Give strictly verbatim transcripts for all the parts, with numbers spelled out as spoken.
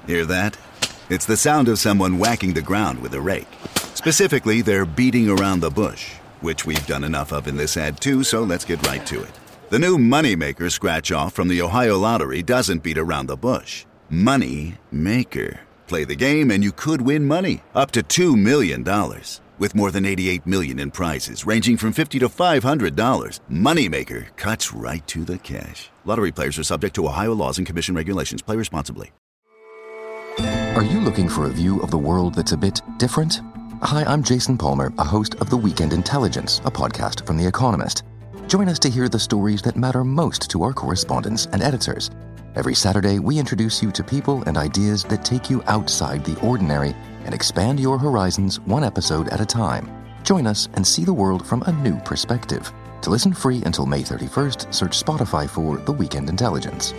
Hear that? It's the sound of someone whacking the ground with a rake. Specifically, they're beating around the bush, which we've done enough of in this ad too, so let's get right to it. The new Moneymaker scratch-off from the Ohio Lottery doesn't beat around the bush. Money Maker. Play the game and you could win money, up to two million dollars. With more than eighty-eight million dollars in prizes, ranging from fifty dollars to five hundred dollars, Moneymaker cuts right to the cash. Lottery players are subject to Ohio laws and commission regulations. Play responsibly. Are you looking for a view of the world that's a bit different? Hi, I'm Jason Palmer, a host of The Weekend Intelligence, a podcast from The Economist. Join us to hear the stories that matter most to our correspondents and editors. Every Saturday, we introduce you to people and ideas that take you outside the ordinary and expand your horizons one episode at a time. Join us and see the world from a new perspective. To listen free until May thirty-first, search Spotify for The Weekend Intelligence.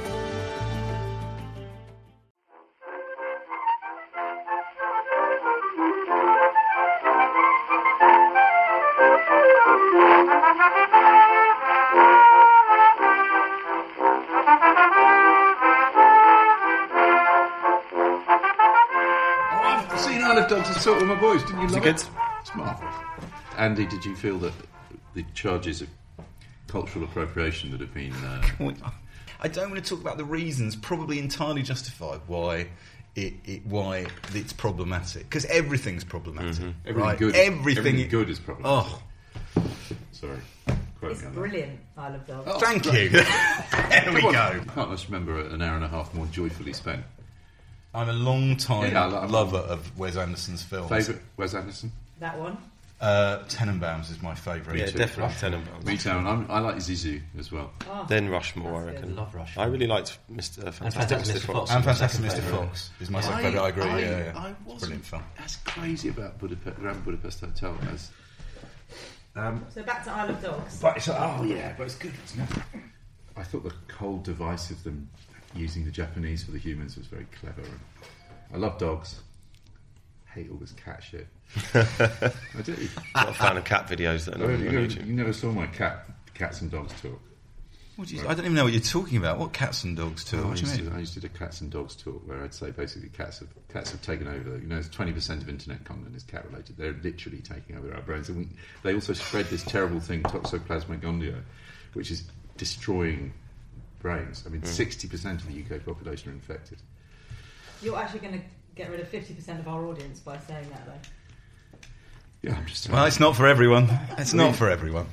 Dogs and Salt with my boys, didn't you love it? It's marvellous. Andy, did you feel that the charges of cultural appropriation that have been... Uh... I don't want to talk about the reasons, probably entirely justified, why it, it why it's problematic. Because everything's problematic. Mm-hmm. Everything, right? good, everything, everything good is problematic. Oh. Sorry. Quote It's me on brilliant, Isle of Dogs. Oh, Thank you. There we go. I can't just remember an hour and a half more joyfully spent. I'm a long-time yeah, like, lover of Wes Anderson's films. Favourite Wes Anderson? That one? Uh, Tenenbaums is my favourite. Yeah, definitely Tenenbaums. Me too, and I'm, I like Zizou as well. Oh, then Rushmore, I reckon. Good. Love Rushmore. I really liked Mister Uh, Fantastic Mister Mister Fox. And Fantastic Mister Fox is my second favourite, I agree. I, yeah, yeah. I It's brilliant film. That's crazy about Budapest, Grand Budapest Hotel as... Um, So back to Isle of Dogs. but it's, oh yeah, but it's good, isn't it? I thought the cold device of them using the Japanese for the humans was very clever. And I love dogs. Hate all this cat shit. I do. I'm not a fan of cat videos that are Oh, not you, on never, YouTube. you never saw my cat, cats and dogs talk. What do you, I don't even know what you're talking about. What cats and dogs tour? Oh, I, What do you used mean? to, I used to do cats and dogs talk, where I'd say basically cats have cats have taken over. You know, twenty percent of internet content is cat related. They're literally taking over our brains. And we, they also spread this terrible thing, Toxoplasma gondii, which is destroying brains. I mean, sixty percent of the U K population are infected. You're actually going to get rid of fifty percent of our audience by saying that, though. Yeah, I'm just. Well, it's not for everyone. It's not for everyone.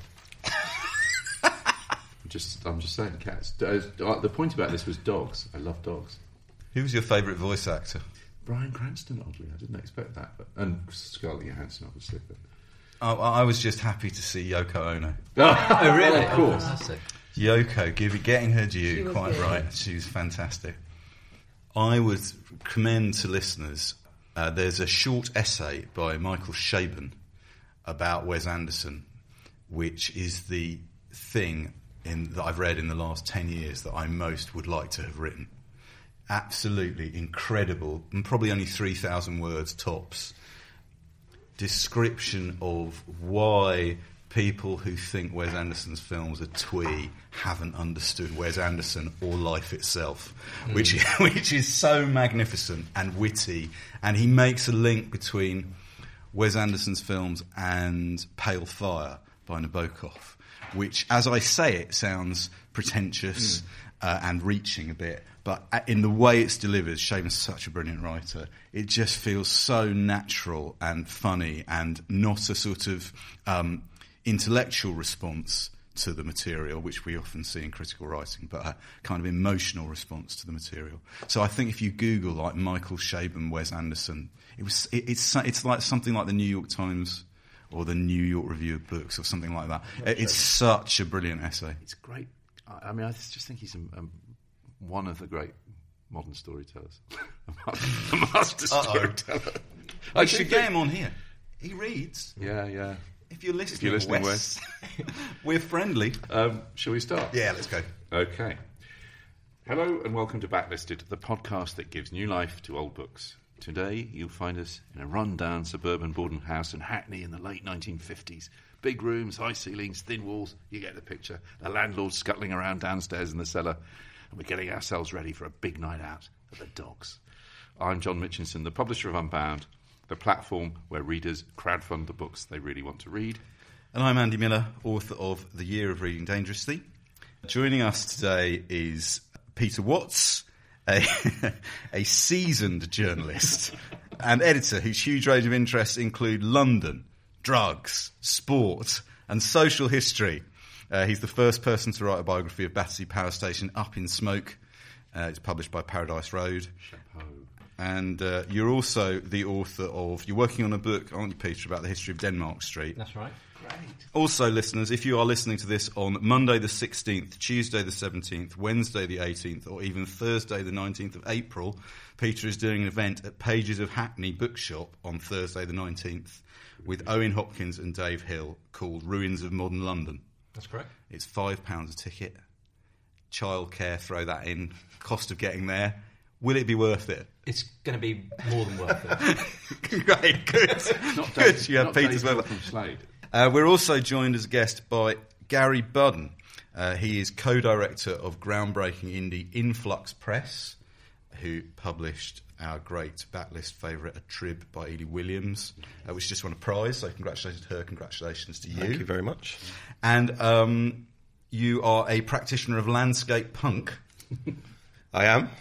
Just, I'm just saying, cats. Uh, the point about this was dogs. I love dogs. Who was your favourite voice actor? Bryan Cranston, oddly, I didn't expect that, but and Scarlett Johansson, obviously. But. Oh, I was just happy to see Yoko Ono. Oh, really? Of course. Fantastic. Yoko, give, getting her due, She was quite good. right. She was fantastic. I would commend to listeners, uh, there's a short essay by Michael Chabon about Wes Anderson, which is the thing in, that I've read in the last ten years that I most would like to have written. Absolutely incredible, and probably only three thousand words tops, description of why people who think Wes Anderson's films are twee haven't understood Wes Anderson or life itself, mm. which which is so magnificent and witty, and he makes a link between Wes Anderson's films and Pale Fire by Nabokov, which, as I say it, sounds pretentious mm. uh, and reaching a bit, but in the way it's delivered, Chabon's such a brilliant writer, it just feels so natural and funny and not a sort of um, intellectual response to the material, which we often see in critical writing, but a kind of emotional response to the material. So I think if you Google like Michael Chabon, Wes Anderson, it was it, it's it's like something like the New York Times or the New York Review of Books or something like that. It's such a brilliant essay. It's great. I mean, I just think he's a, a, one of the great modern storytellers. a master storyteller. I should get him on here. He reads. Yeah, yeah. If you're listening, if you're listening Wes, we're friendly. Um, shall we start? Yeah, let's go. Okay. Hello and welcome to Backlisted, the podcast that gives new life to old books. Today you'll find us in a run-down suburban boarding house in Hackney in the late nineteen fifties. Big rooms, high ceilings, thin walls, you get the picture. The landlord scuttling around downstairs in the cellar, and we're getting ourselves ready for a big night out at the Dogs. I'm John Mitchinson, the publisher of Unbound, the platform where readers crowdfund the books they really want to read. And I'm Andy Miller, author of The Year of Reading Dangerously. Joining us today is Peter Watts, a, a seasoned journalist and editor whose huge range of interests include London, drugs, sport and social history. Uh, he's the first person to write a biography of Battersea Power Station Up in Smoke. Uh, it's published by Paradise Road. Chapeau. And uh, you're also the author of... You're working on a book, aren't you, Peter, about the history of Denmark Street? That's right. Great. Also, listeners, if you are listening to this on Monday the sixteenth, Tuesday the seventeenth, Wednesday the eighteenth, or even Thursday the nineteenth of April, Peter is doing an event at Pages of Hackney Bookshop on Thursday the nineteenth with Owen Hopkins and Dave Hill called Ruins of Modern London. That's correct. It's five pounds a ticket. Childcare, throw that in. Cost of getting there. Will it be worth it? It's going to be more than worth it. Great, good. Not good. Dave, You have not Peter's Dave well. from Slade. Uh, we're also joined as a guest by Gary Budden. Uh, he is co-director of groundbreaking indie Influx Press, who published our great backlist favourite, A Trib by Edie Williams, uh, which just won a prize, so congratulations to her, congratulations to you. Thank you very much. And um, you are a practitioner of landscape punk. I am.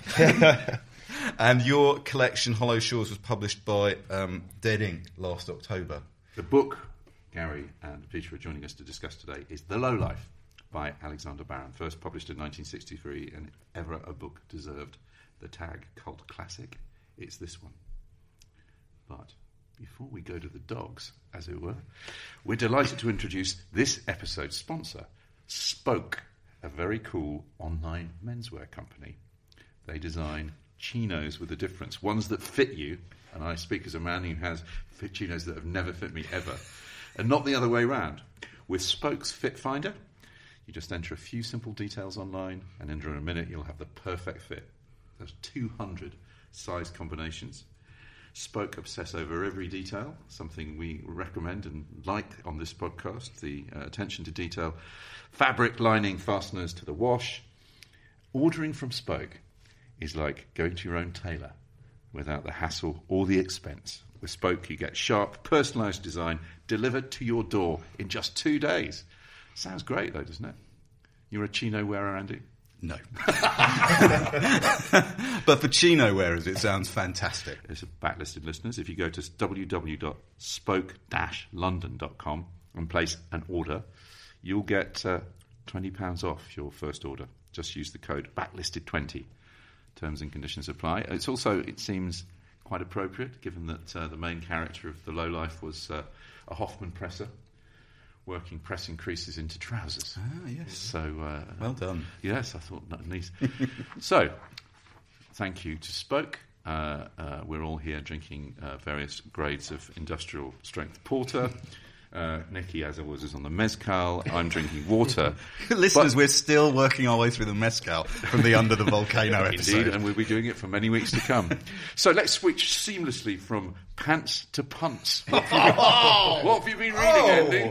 And your collection, Hollow Shores, was published by um, Dead Ink last October. The book Gary and Peter are joining us to discuss today is The Low Life by Alexander Barron, first published in nineteen sixty-three, and if ever a book deserved the tag cult classic, it's this one. But before we go to the dogs, as it were, we're delighted to introduce this episode's sponsor, Spoke, a very cool online menswear company. They design chinos with a difference, ones that fit you, and I speak as a man who has fit chinos that have never fit me ever, and not the other way round. With Spoke's Fit Finder, you just enter a few simple details online, and in a minute you'll have the perfect fit. There's two hundred size combinations. Spoke obsess over every detail, something we recommend and like on this podcast, the uh, attention to detail. Fabric, lining, fasteners to the wash. Ordering from Spoke is like going to your own tailor without the hassle or the expense. With Spoke, you get sharp, personalised design delivered to your door in just two days. Sounds great, though, doesn't it? You're a chino wearer, Andy? No. But for chino wearers, it sounds fantastic. It's a backlisted listeners. If you go to w w w dot spoke dash london dot com and place an order, you'll get uh, twenty pounds off your first order. Just use the code backlisted twenty. Terms and conditions apply. It's also, it seems, quite appropriate, given that uh, the main character of The Low Life was uh, a Hoffman presser, working pressing creases into trousers. Ah, yes. So, uh, Well done. Yes, I thought that nice. So, thank you to Spoke. Uh, uh, we're all here drinking uh, various grades of industrial strength porter. Uh, Nicky, as always, is on the mezcal. I'm drinking water. Listeners, But- we're still working our way through the mezcal from the Under the Volcano episode. Indeed, and we'll be doing it for many weeks to come. So let's switch seamlessly from pants to punts. What have you, what have you been reading, Andy?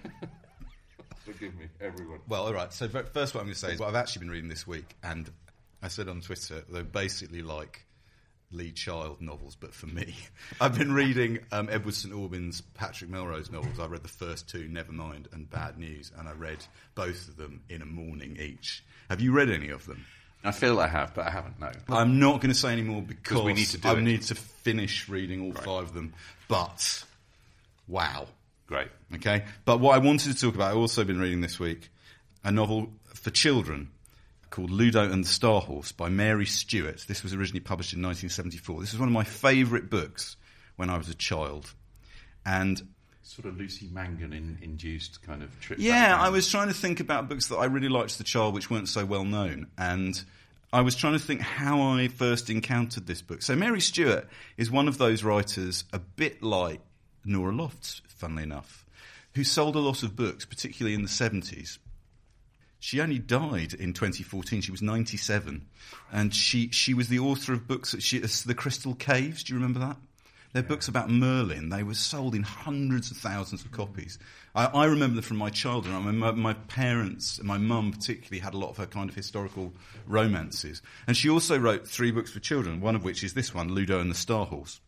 Forgive me, everyone. Well, all right. So fir- first what I'm going to say is what I've actually been reading this week, and I said on Twitter, they're basically like Lee Child novels, but for me. I've been reading um, Edward St Aubyn's Patrick Melrose novels. I read the first two, Nevermind and Bad News, and I read both of them in a morning each. Have you read any of them? I feel I have, but I haven't, no. I'm not going to say any more because we need to do I it. need to finish reading all Right. five of them. But, wow. Great. Okay? But what I wanted to talk about, I've also been reading this week, a novel for children called Ludo and the Star Horse by Mary Stewart. This was originally published in nineteen seventy-four. This was one of my favourite books when I was a child. And Sort of Lucy Mangan in, induced kind of trip. yeah, back I then. was trying to think about books that I really liked as a child which weren't so well known. And I was trying to think how I first encountered this book. So Mary Stewart is one of those writers, a bit like Nora Lofts, funnily enough, who sold a lot of books, particularly in the seventies. She only died in twenty fourteen. She was ninety-seven. And she, she was the author of books, she, The Crystal Caves. Do you remember that? They're books about Merlin. They were sold in hundreds of thousands of copies. I, I remember them from my childhood. I mean, my, my parents, my mum particularly, had a lot of her kind of historical romances. And she also wrote three books for children, one of which is this one, Ludo and the Star Horse.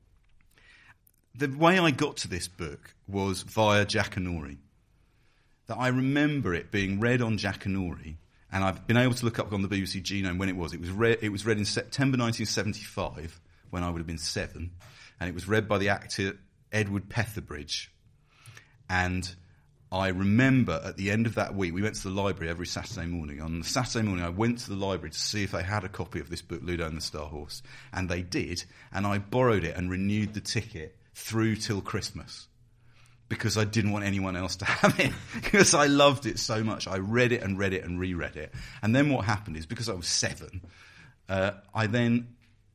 The way I got to this book was via Jackanory. That I remember it being read on Jackanory, and I've been able to look up on the B B C Genome when it was. It was read, it was read in September nineteen seventy-five, when I would have been seven, and it was read by the actor Edward Petherbridge. And I remember at the end of that week, we went to the library every Saturday morning. On the Saturday morning, I went to the library to see if they had a copy of this book, Ludo and the Star Horse, and they did, and I borrowed it and renewed the ticket through till Christmas, because I didn't want anyone else to have it, because I loved it so much. I read it and read it and reread it. And then what happened is, because I was seven, uh, I then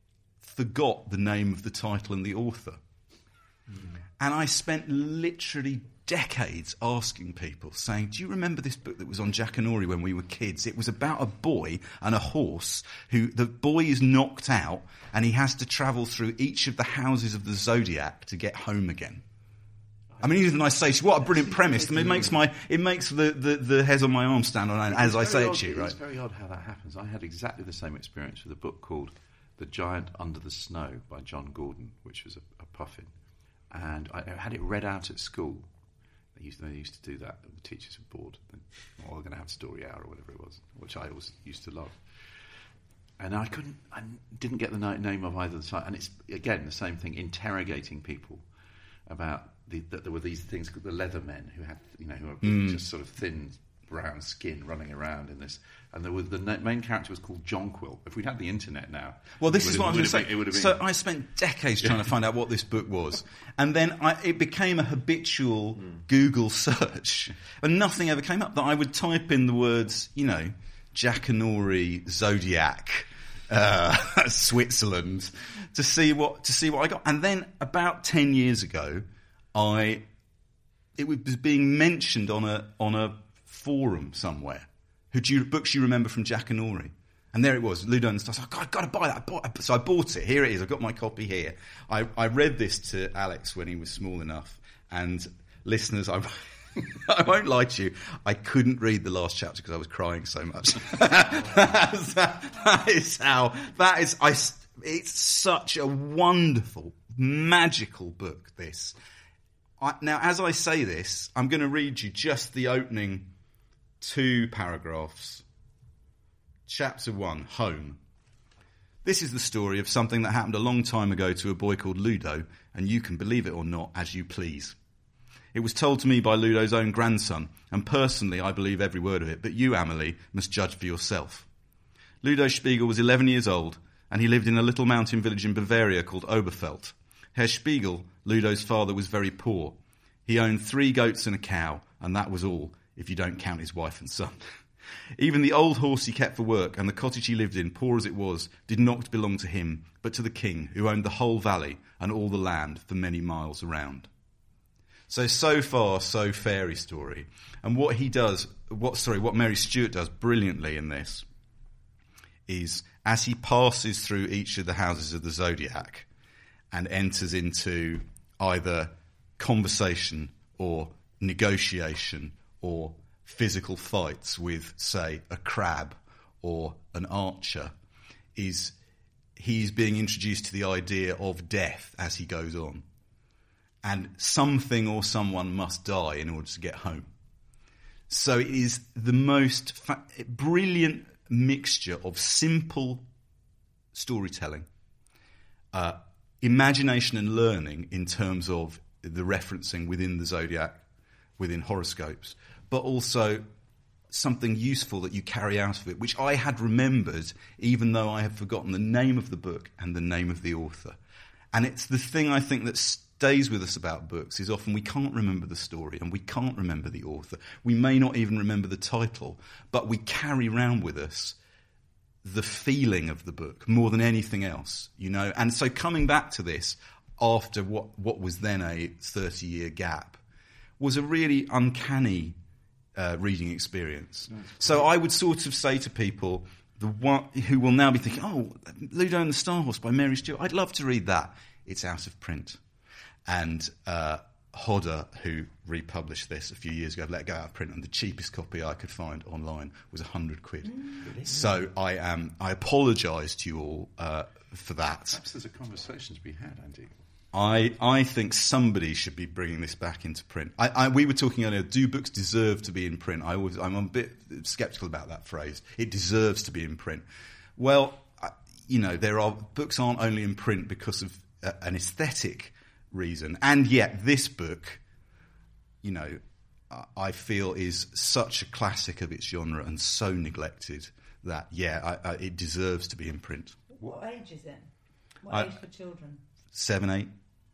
forgot the name of the title and the author. Mm. And I spent literally decades asking people, saying, do you remember this book that was on Jackanory when we were kids? It was about a boy and a horse who, the boy is knocked out and he has to travel through each of the houses of the zodiac to get home again. I mean, even I say, what a brilliant premise. I mean, it makes my, it makes the, the, the hairs on my arm stand on end as I say it to you, right? It's very odd how that happens. I had exactly the same experience with a book called The Giant Under the Snow by John Gordon, which was a, a puffin. And I had it read out at school. They used, they used to do that. The teachers were bored. Or we're going to have story hour or whatever it was, which I always used to love. And I couldn't, I didn't get the name of either side. And it's, again, the same thing, interrogating people about the, that there were these things called the leather men who had, you know, who were mm. just sort of thin brown skin running around in this. And there was, the main character was called Jonquil. If we'd had the internet now... Well, this is what I was going to say. It would have been... So I spent decades trying to find out what this book was. And then I, it became a habitual mm. Google search. And nothing ever came up. That I would type in the words, you know, Jackanory, Zodiac, uh, Switzerland, to see what to see what I got. And then about ten years ago, I it was being mentioned on a on a forum somewhere. Who do you, books you remember from Jackanory? And there it was, Ludo and the Star Horse. I got to buy that. I bought, so I bought it. Here it is. I've got my copy here. I, I read this to Alex when he was small enough. And listeners, I, I won't lie to you, I couldn't read the last chapter because I was crying so much. That's, that is how. That is. I. It's such a wonderful, magical book. This. I, now, as I say this, I'm going to read you just the opening two paragraphs. Chapter one, Home. This is the story of something that happened a long time ago to a boy called Ludo, and you can believe it or not as you please. It was told to me by Ludo's own grandson, and personally I believe every word of it, but you, Amelie, must judge for yourself. Ludo Spiegel was eleven years old, and he lived in a little mountain village in Bavaria called Oberfeld. Herr Spiegel, Ludo's father, was very poor. He owned three goats and a cow, and that was all, if you don't count his wife and son. Even the old horse he kept for work and the cottage he lived in, poor as it was, did not belong to him, but to the king, who owned the whole valley and all the land for many miles around. So, so far, so fairy story. And what he does, what sorry, what Mary Stuart does brilliantly in this is, as he passes through each of the houses of the zodiac and enters into either conversation or negotiation or physical fights with, say, a crab or an archer, is he's being introduced to the idea of death as he goes on. And something or someone must die in order to get home. So it is the most fa- brilliant mixture of simple storytelling, uh, imagination and learning in terms of the referencing within the zodiac, within horoscopes, but also something useful that you carry out of it, which I had remembered even though I had forgotten the name of the book and the name of the author. And it's the thing I think that stays with us about books is often we can't remember the story and we can't remember the author. We may not even remember the title, but we carry around with us the feeling of the book more than anything else, you know. And so coming back to this after what, what was then a thirty-year gap was a really uncanny uh, reading experience. Nice. So I would sort of say to people the one who will now be thinking, oh, Ludo and the Star Horse by Mary Stuart, I'd love to read that. it's out of print. And uh, Hodder, who republished this a few years ago, let it go out of print, and the cheapest copy I could find online was a hundred quid. Mm. So I am. I apologise to you all uh, for that. Perhaps there's a conversation to be had, Andy. I, I think somebody should be bringing this back into print. I, I, we were talking earlier, do books deserve to be in print? I always, I'm a bit sceptical about that phrase. It deserves to be in print. Well, I, you know, there are books aren't only in print because of uh, an aesthetic reason. And yet this book, you know, I feel is such a classic of its genre and so neglected that, yeah, I, I, it deserves to be in print. What age is it? What I, age for children? Seven, eight.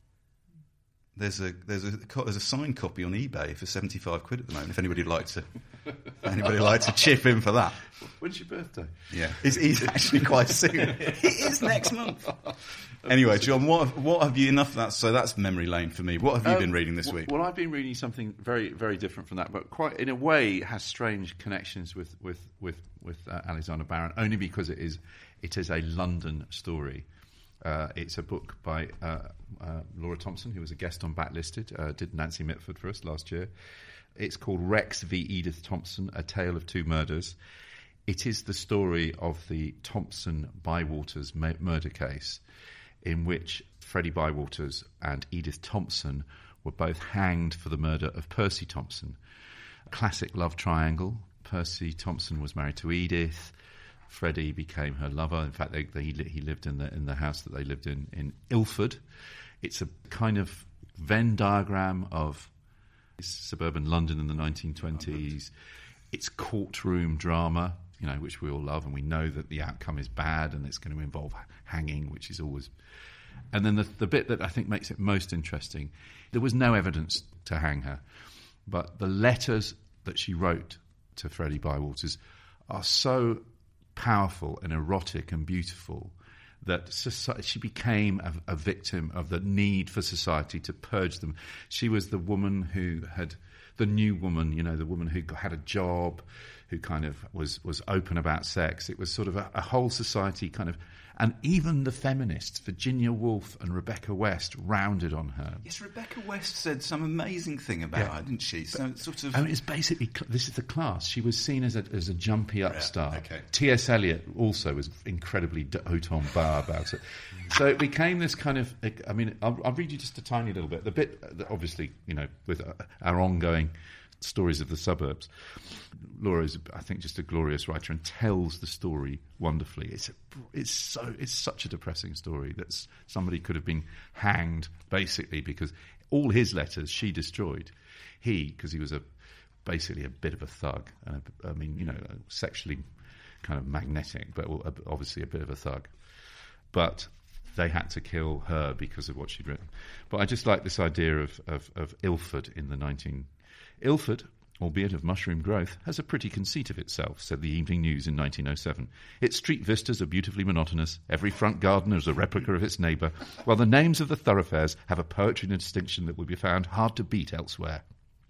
There's a there's a there's a signed copy on eBay for seventy-five quid at the moment. If anybody'd like to, if anybody like to chip in for that. When's your birthday? Yeah, it's, it's actually quite soon. It is next month. Anyway, John, what what have you enough of that? So that's memory lane for me. What have you um, been reading this w- week? Well, I've been reading something very very different from that, but quite in a way has strange connections with with with with uh, Alexander Barron, only because it is it is a London story. Uh, it's a book by uh, uh, Laura Thompson, who was a guest on Backlisted, uh, did Nancy Mitford for us last year. It's called Rex v Edith Thompson, A Tale of Two Murders. It is the story of the Thompson-Bywaters ma- murder case, in which Freddie Bywaters and Edith Thompson were both hanged for the murder of Percy Thompson. A classic love triangle. Percy Thompson was married to Edith. Freddie became her lover. In fact, they, they, he lived in the in the house that they lived in in Ilford. It's a kind of Venn diagram of suburban London in the nineteen twenties. It's courtroom drama, you know, which we all love, and we know that the outcome is bad and it's going to involve hanging, which is always. And then the, the bit that I think makes it most interesting, there was no evidence to hang her, but the letters that she wrote to Freddie Bywaters are so powerful and erotic and beautiful that society, she became a, a victim of the need for society to purge them. She was the woman who had, the new woman, you know, the woman who had a job, who kind of was, was open about sex. It was sort of a, a whole society kind of, and even the feminists, Virginia Woolf and Rebecca West, rounded on her. Yes, Rebecca West said some amazing thing about yeah. her, didn't she? So it's sort of. I mean, it's basically, this is the class. She was seen as a, as a jumpy upstart. Yeah, okay. T S Eliot also was incredibly haut en bas about it. So it became this kind of, I mean, I'll, I'll read you just a tiny little bit. The bit, that obviously, you know, with our ongoing stories of the suburbs. Laura is, I think, just a glorious writer and tells the story wonderfully. It's a, it's so it's such a depressing story that somebody could have been hanged basically because all his letters she destroyed. He, because he was a basically a bit of a thug, and a, I mean, you know, sexually kind of magnetic, but obviously a bit of a thug. But they had to kill her because of what she'd written. But I just like this idea of of, of Ilford in the nineteen. Ilford, albeit of mushroom growth, has a pretty conceit of itself, said the Evening News in nineteen oh seven. Its street vistas are beautifully monotonous. Every front garden is a replica of its neighbour, while the names of the thoroughfares have a poetry and a distinction that would be found hard to beat elsewhere.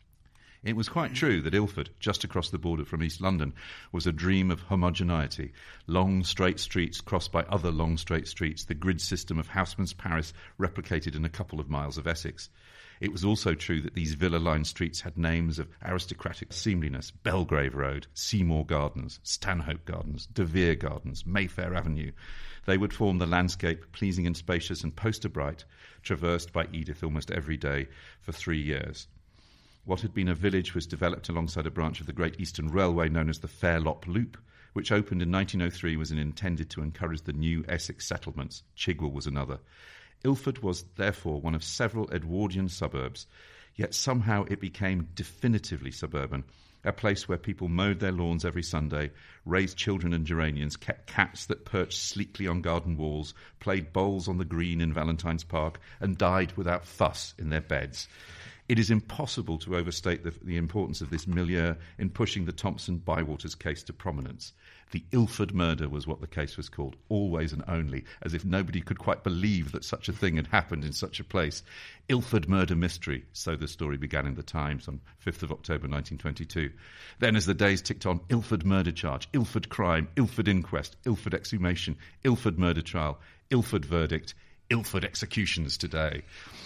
It was quite true that Ilford, just across the border from East London, was a dream of homogeneity. Long, straight streets crossed by other long, straight streets, the grid system of Houseman's Paris replicated in a couple of miles of Essex. It was also true that these villa-lined streets had names of aristocratic seemliness: Belgrave Road, Seymour Gardens, Stanhope Gardens, De Vere Gardens, Mayfair Avenue. They would form the landscape, pleasing and spacious and poster bright, traversed by Edith almost every day for three years. What had been a village was developed alongside a branch of the Great Eastern Railway known as the Fairlop Loop, which opened in nineteen oh three was intended to encourage the new Essex settlements. Chigwell was another. Ilford was therefore one of several Edwardian suburbs, yet somehow it became definitively suburban, a place where people mowed their lawns every Sunday, raised children and geraniums, kept cats that perched sleekly on garden walls, played bowls on the green in Valentine's Park, and died without fuss in their beds. It is impossible to overstate the, the importance of this milieu in pushing the Thompson-Bywaters case to prominence. The Ilford murder was what the case was called, always and only, as if nobody could quite believe that such a thing had happened in such a place. Ilford murder mystery, so the story began in the Times on fifth of October nineteen twenty-two. Then as the days ticked on, Ilford murder charge, Ilford crime, Ilford inquest, Ilford exhumation, Ilford murder trial, Ilford verdict, Ilford executions today.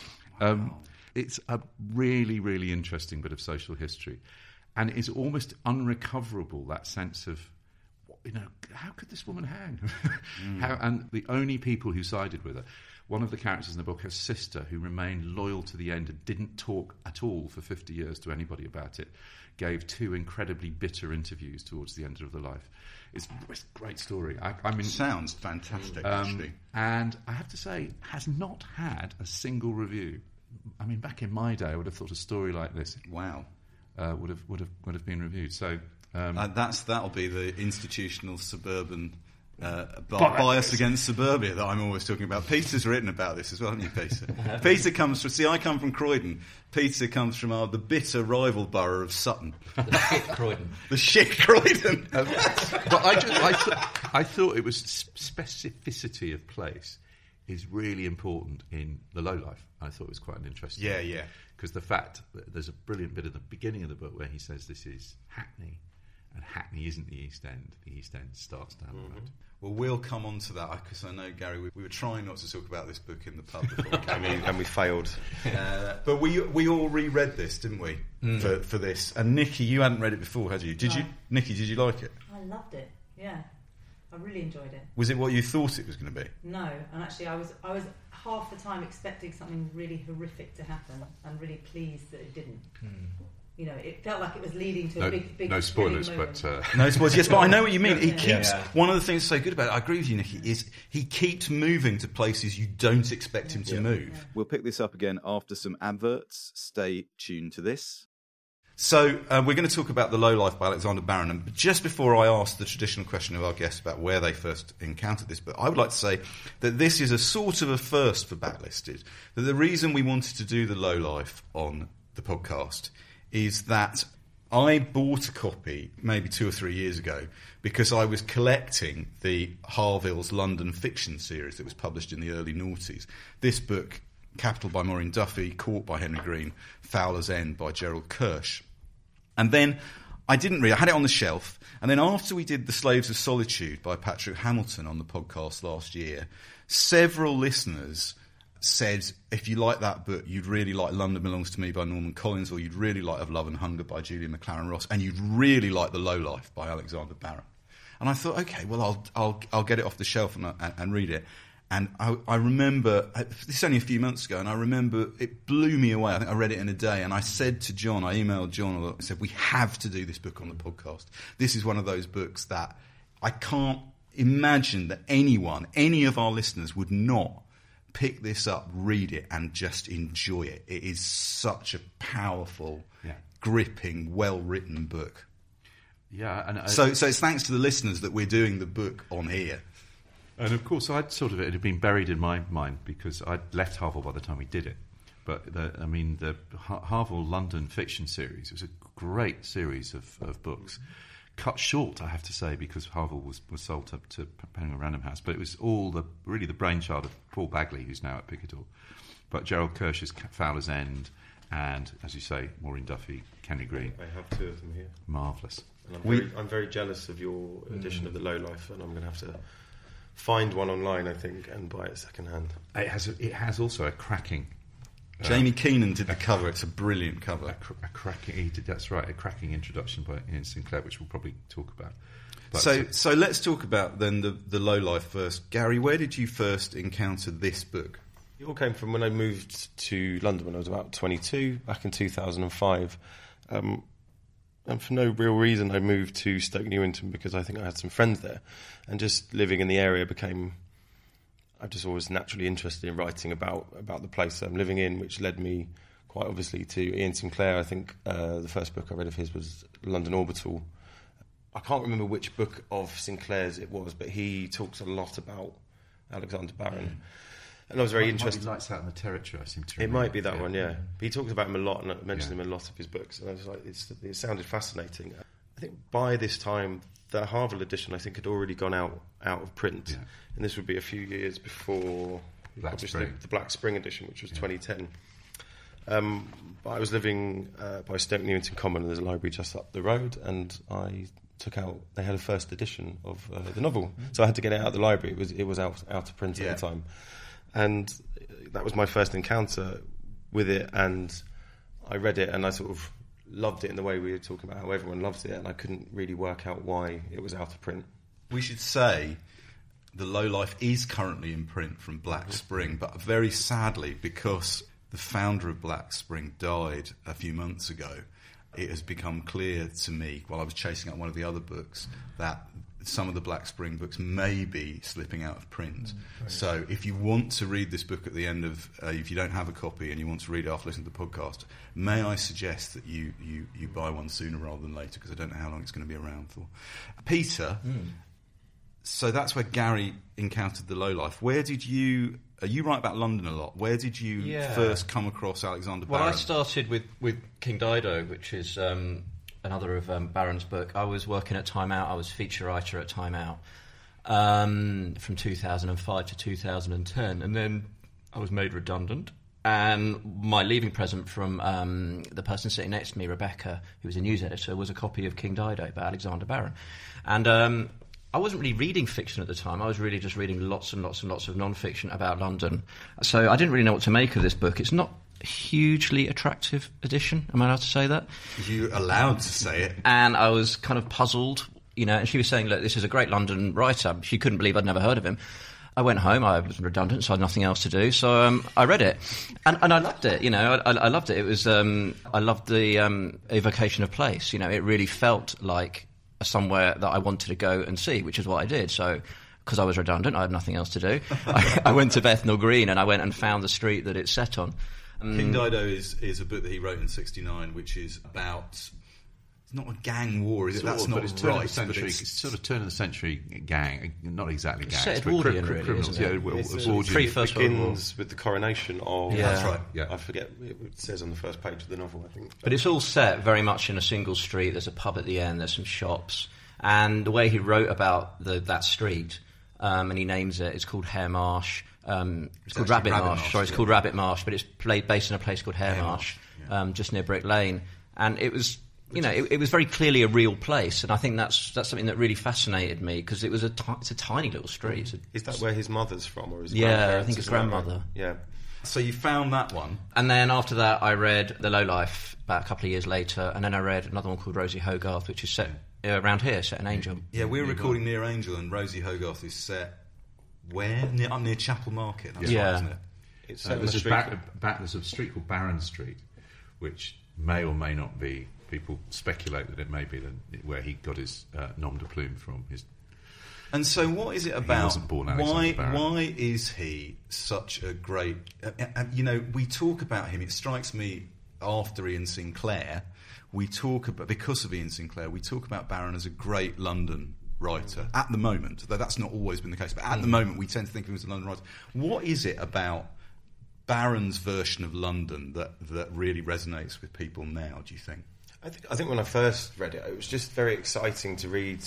Um, it's a really, really interesting bit of social history. And it's almost unrecoverable, that sense of, you know, how could this woman hang? mm. how, and the only people who sided with her, one of the characters in the book, her sister, who remained loyal to the end and didn't talk at all for fifty years to anybody about it, gave two incredibly bitter interviews towards the end of the life. It's, it's a great story. I, I mean, sounds fantastic, um, actually. And I have to say, has not had a single review. I mean, back in my day, I would have thought a story like this, wow, uh, would have would have would have been reviewed. So um, uh, that's that'll be the institutional suburban uh, bi- Bias. bias against suburbia that I'm always talking about. Peter's written about this as well, hasn't you, Peter? Peter comes from. See, I come from Croydon. Peter comes from our, the bitter rival borough of Sutton. The shit Croydon. The shit Croydon. Um, but I, just, I, th- I thought it was specificity of place is really important in the low life. I thought it was quite an interesting. Yeah, yeah. Because the fact that there's a brilliant bit at the beginning of the book where he says this is Hackney, and Hackney isn't the East End. The East End starts down mm-hmm. the road. Well, we'll come on to that because I know, Gary, we, we were trying not to talk about this book in the pub before. I mean, and we failed. Uh, but we we all reread this, didn't we, mm. for for this? And Nikki, you hadn't read it before, had you? Did no. you, Nikki? Did you like it? I loved it. Yeah, I really enjoyed it. Was it what you thought it was going to be? No, and actually, I was I was half the time expecting something really horrific to happen, and really pleased that it didn't. Mm. You know, it felt like it was leading to no, a big, big. No spoilers, moment. but uh... no spoilers. Yes, but I know what you mean. He yeah. keeps yeah. one of the things so good about it. I agree with you, Nikki. Is he keeps moving to places you don't expect him to yeah. move. Yeah. We'll pick this up again after some adverts. Stay tuned to this. So uh, we're going to talk about The Low Life by Alexander Barron. And just before I ask the traditional question of our guests about where they first encountered this book, I would like to say that this is a sort of a first for Backlisted. That the reason we wanted to do The Low Life on the podcast is that I bought a copy maybe two or three years ago because I was collecting the Harville's London fiction series that was published in the early noughties. This book, Capital by Maureen Duffy, Court by Henry Green, Fowler's End by Gerald Kirsch. And then I didn't read it. I had it on the shelf. And then after we did The Slaves of Solitude by Patrick Hamilton on the podcast last year, several listeners said, if you like that book, you'd really like London Belongs to Me by Norman Collins, or you'd really like Of Love and Hunger by Julia McLaren Ross, and you'd really like The Low Life by Alexander Barron. And I thought, okay, well, I'll I'll I'll get it off the shelf and, and, and read it. And I, I remember, this is only a few months ago, and I remember it blew me away. I think I read it in a day, and I said to John, I emailed John, I said, we have to do this book on the podcast. This is one of those books that I can't imagine that anyone, any of our listeners would not pick this up, read it, and just enjoy it. It is such a powerful, yeah. gripping, well-written book. Yeah, and I, so so it's thanks to the listeners that we're doing the book on here. And of course, I'd sort of it had been buried in my mind because I'd left Harville by the time we did it. But the, I mean, the Harville London fiction series was a great series of, of books. Cut short, I have to say, because Harville was, was sold to, to Penguin Random House, but it was all the really the brainchild of Paul Bagley, who's now at Picador. But Gerald Kirsch's Fowler's End, and as you say, Maureen Duffy, Henry Green. I have two of them here. Marvellous. And I'm very, I'm very jealous of your edition mm. of The Low Life, and I'm going to have to find one online, I think, and buy it second hand. It has a, it has also a cracking. Uh, Jamie Keenan did the cover. It's a brilliant cover. A, cr- a cracking. He did, that's right. A cracking introduction by Ian Sinclair, which we'll probably talk about. But so, so let's talk about then the the Low Life first. Gary, where did you first encounter this book? It all came from when I moved to London when I was about twenty-two, back in two thousand five. Um, and for no real reason, I moved to Stoke Newington because I think I had some friends there, and just living in the area became. I'm just always naturally interested in writing about, about the place I'm living in, which led me quite obviously to Ian Sinclair. I think uh, the first book I read of his was London Orbital. I can't remember which book of Sinclair's it was, but he talks a lot about Alexander Barron. Mm. And I was very might, interested. Might be Lights Out in the Territory, I seem to It remember. might be that yeah. one, yeah. But he talks about him a lot and mentions yeah. him in a lot of his books. And I was like, it's, it sounded fascinating. I think by this time, the Harville edition, I think, had already gone out out of print. Yeah. And this would be a few years before Black the, Spring. the Black Spring edition, which was yeah. twenty ten. Um, but I was living uh, by Stoke Newington Common, and there's a library just up the road, and I took out, they had a first edition of uh, the novel. Mm-hmm. So I had to get it out of the library. It was it was out, out of print yeah. at the time. and that was my first encounter with it, and I read it and I sort of loved it in the way we were talking about how everyone loves it, and I couldn't really work out why it was out of print. We should say The Low Life is currently in print from Black Spring, but very sadly, because the founder of Black Spring died a few months ago, it has become clear to me, while I was chasing up one of the other books, that some of the Black Spring books may be slipping out of print. Mm, so if you want to read this book at the end of, uh, if you don't have a copy and you want to read it after listening to the podcast, may I suggest that you, you, you buy one sooner rather than later, because I don't know how long it's going to be around for. Peter, mm. so that's where Gary encountered the lowlife. Where did you... Uh, you write about London a lot. Where did you yeah. first come across Alexander well, Barron? Well, I started with, with King Dido, which is... Um, another of um, Barron's book. I was working at Time Out. I was feature writer at Time Out um, from two thousand five to two thousand ten, and then I was made redundant. And my leaving present from um, the person sitting next to me, Rebecca, who was a news editor, was a copy of King Dido by Alexander Barron. And um, I wasn't really reading fiction at the time. I was really just reading lots and lots and lots of non-fiction about London. So I didn't really know what to make of this book. It's not hugely attractive edition. Am I allowed to say that? You're allowed to say it. And I was kind of puzzled, you know, and she was saying, look, this is a great London writer. She couldn't believe I'd never heard of him. I went home, I was redundant, so I had nothing else to do, so um, I read it. And, and I loved it, you know, I, I loved it. It was, um, I loved the um, evocation of place, you know, it really felt like somewhere that I wanted to go and see, which is what I did. So, because I was redundant, I had nothing else to do. I, I went to Bethnal Green and I went and found the street that it's set on. Um, King Dido is, is a book that he wrote in sixty-nine, which is about, it's not a gang war, is it? Sort That's of, not but it's right. Turn of the century, it's, it's sort of turn of the century gang, not exactly gangs, set but Edwardian, cri- really, criminals. isn't it? Yeah, well, It's, uh, Edwardian. pre-First World War. Begins with the coronation of... Yeah. That's right. Yeah. I forget, it says on the first page of the novel, I think. But it's all set very much in a single street. There's a pub at the end, there's some shops. And the way he wrote about the, that street, um, and he names it, it's called Hare Marsh. Um, it's, It's called actually Rabbit, Rabbit Marsh. Marsh, Sorry, it's yeah. called Rabbit Marsh, but it's played, based in a place called Hare, Hare Marsh, Marsh, yeah. um, just near Brick Lane. And it was, you know, it, it was very clearly a real place. And I think that's that's something that really fascinated me, because it was a ti- it's a tiny little street. It's a, Is that where his mother's from, or his Yeah, grandparents? I think his Is that right? grandmother. Yeah. So you found that one. And then after that, I read The Lowlife about a couple of years later, and then I read another one called Rosie Hogarth, which is set uh, around here, set in Angel. Yeah, we're recording near Angel, and Rosie Hogarth is set where? Near, up near Chapel Market. That's Yeah. right, isn't it? It's Uh, set on there's, the a street. back, back, there's a street called Barron Street, which may or may not be. People speculate that it may be the, where he got his uh, nom de plume from. His And so, what is it about? wasn't born why? Alexander Barron. Why is he such a great? Uh, uh, you know, we talk about him. It strikes me after Ian Sinclair, we talk about because of Ian Sinclair, we talk about Barron as a great London writer mm. at the moment. Though that's not always been the case, but at mm. the moment, we tend to think of him as a London writer. What is it about Barron's version of London that that really resonates with people now? Do you think? I think, I think when I first read it, it was just very exciting to read,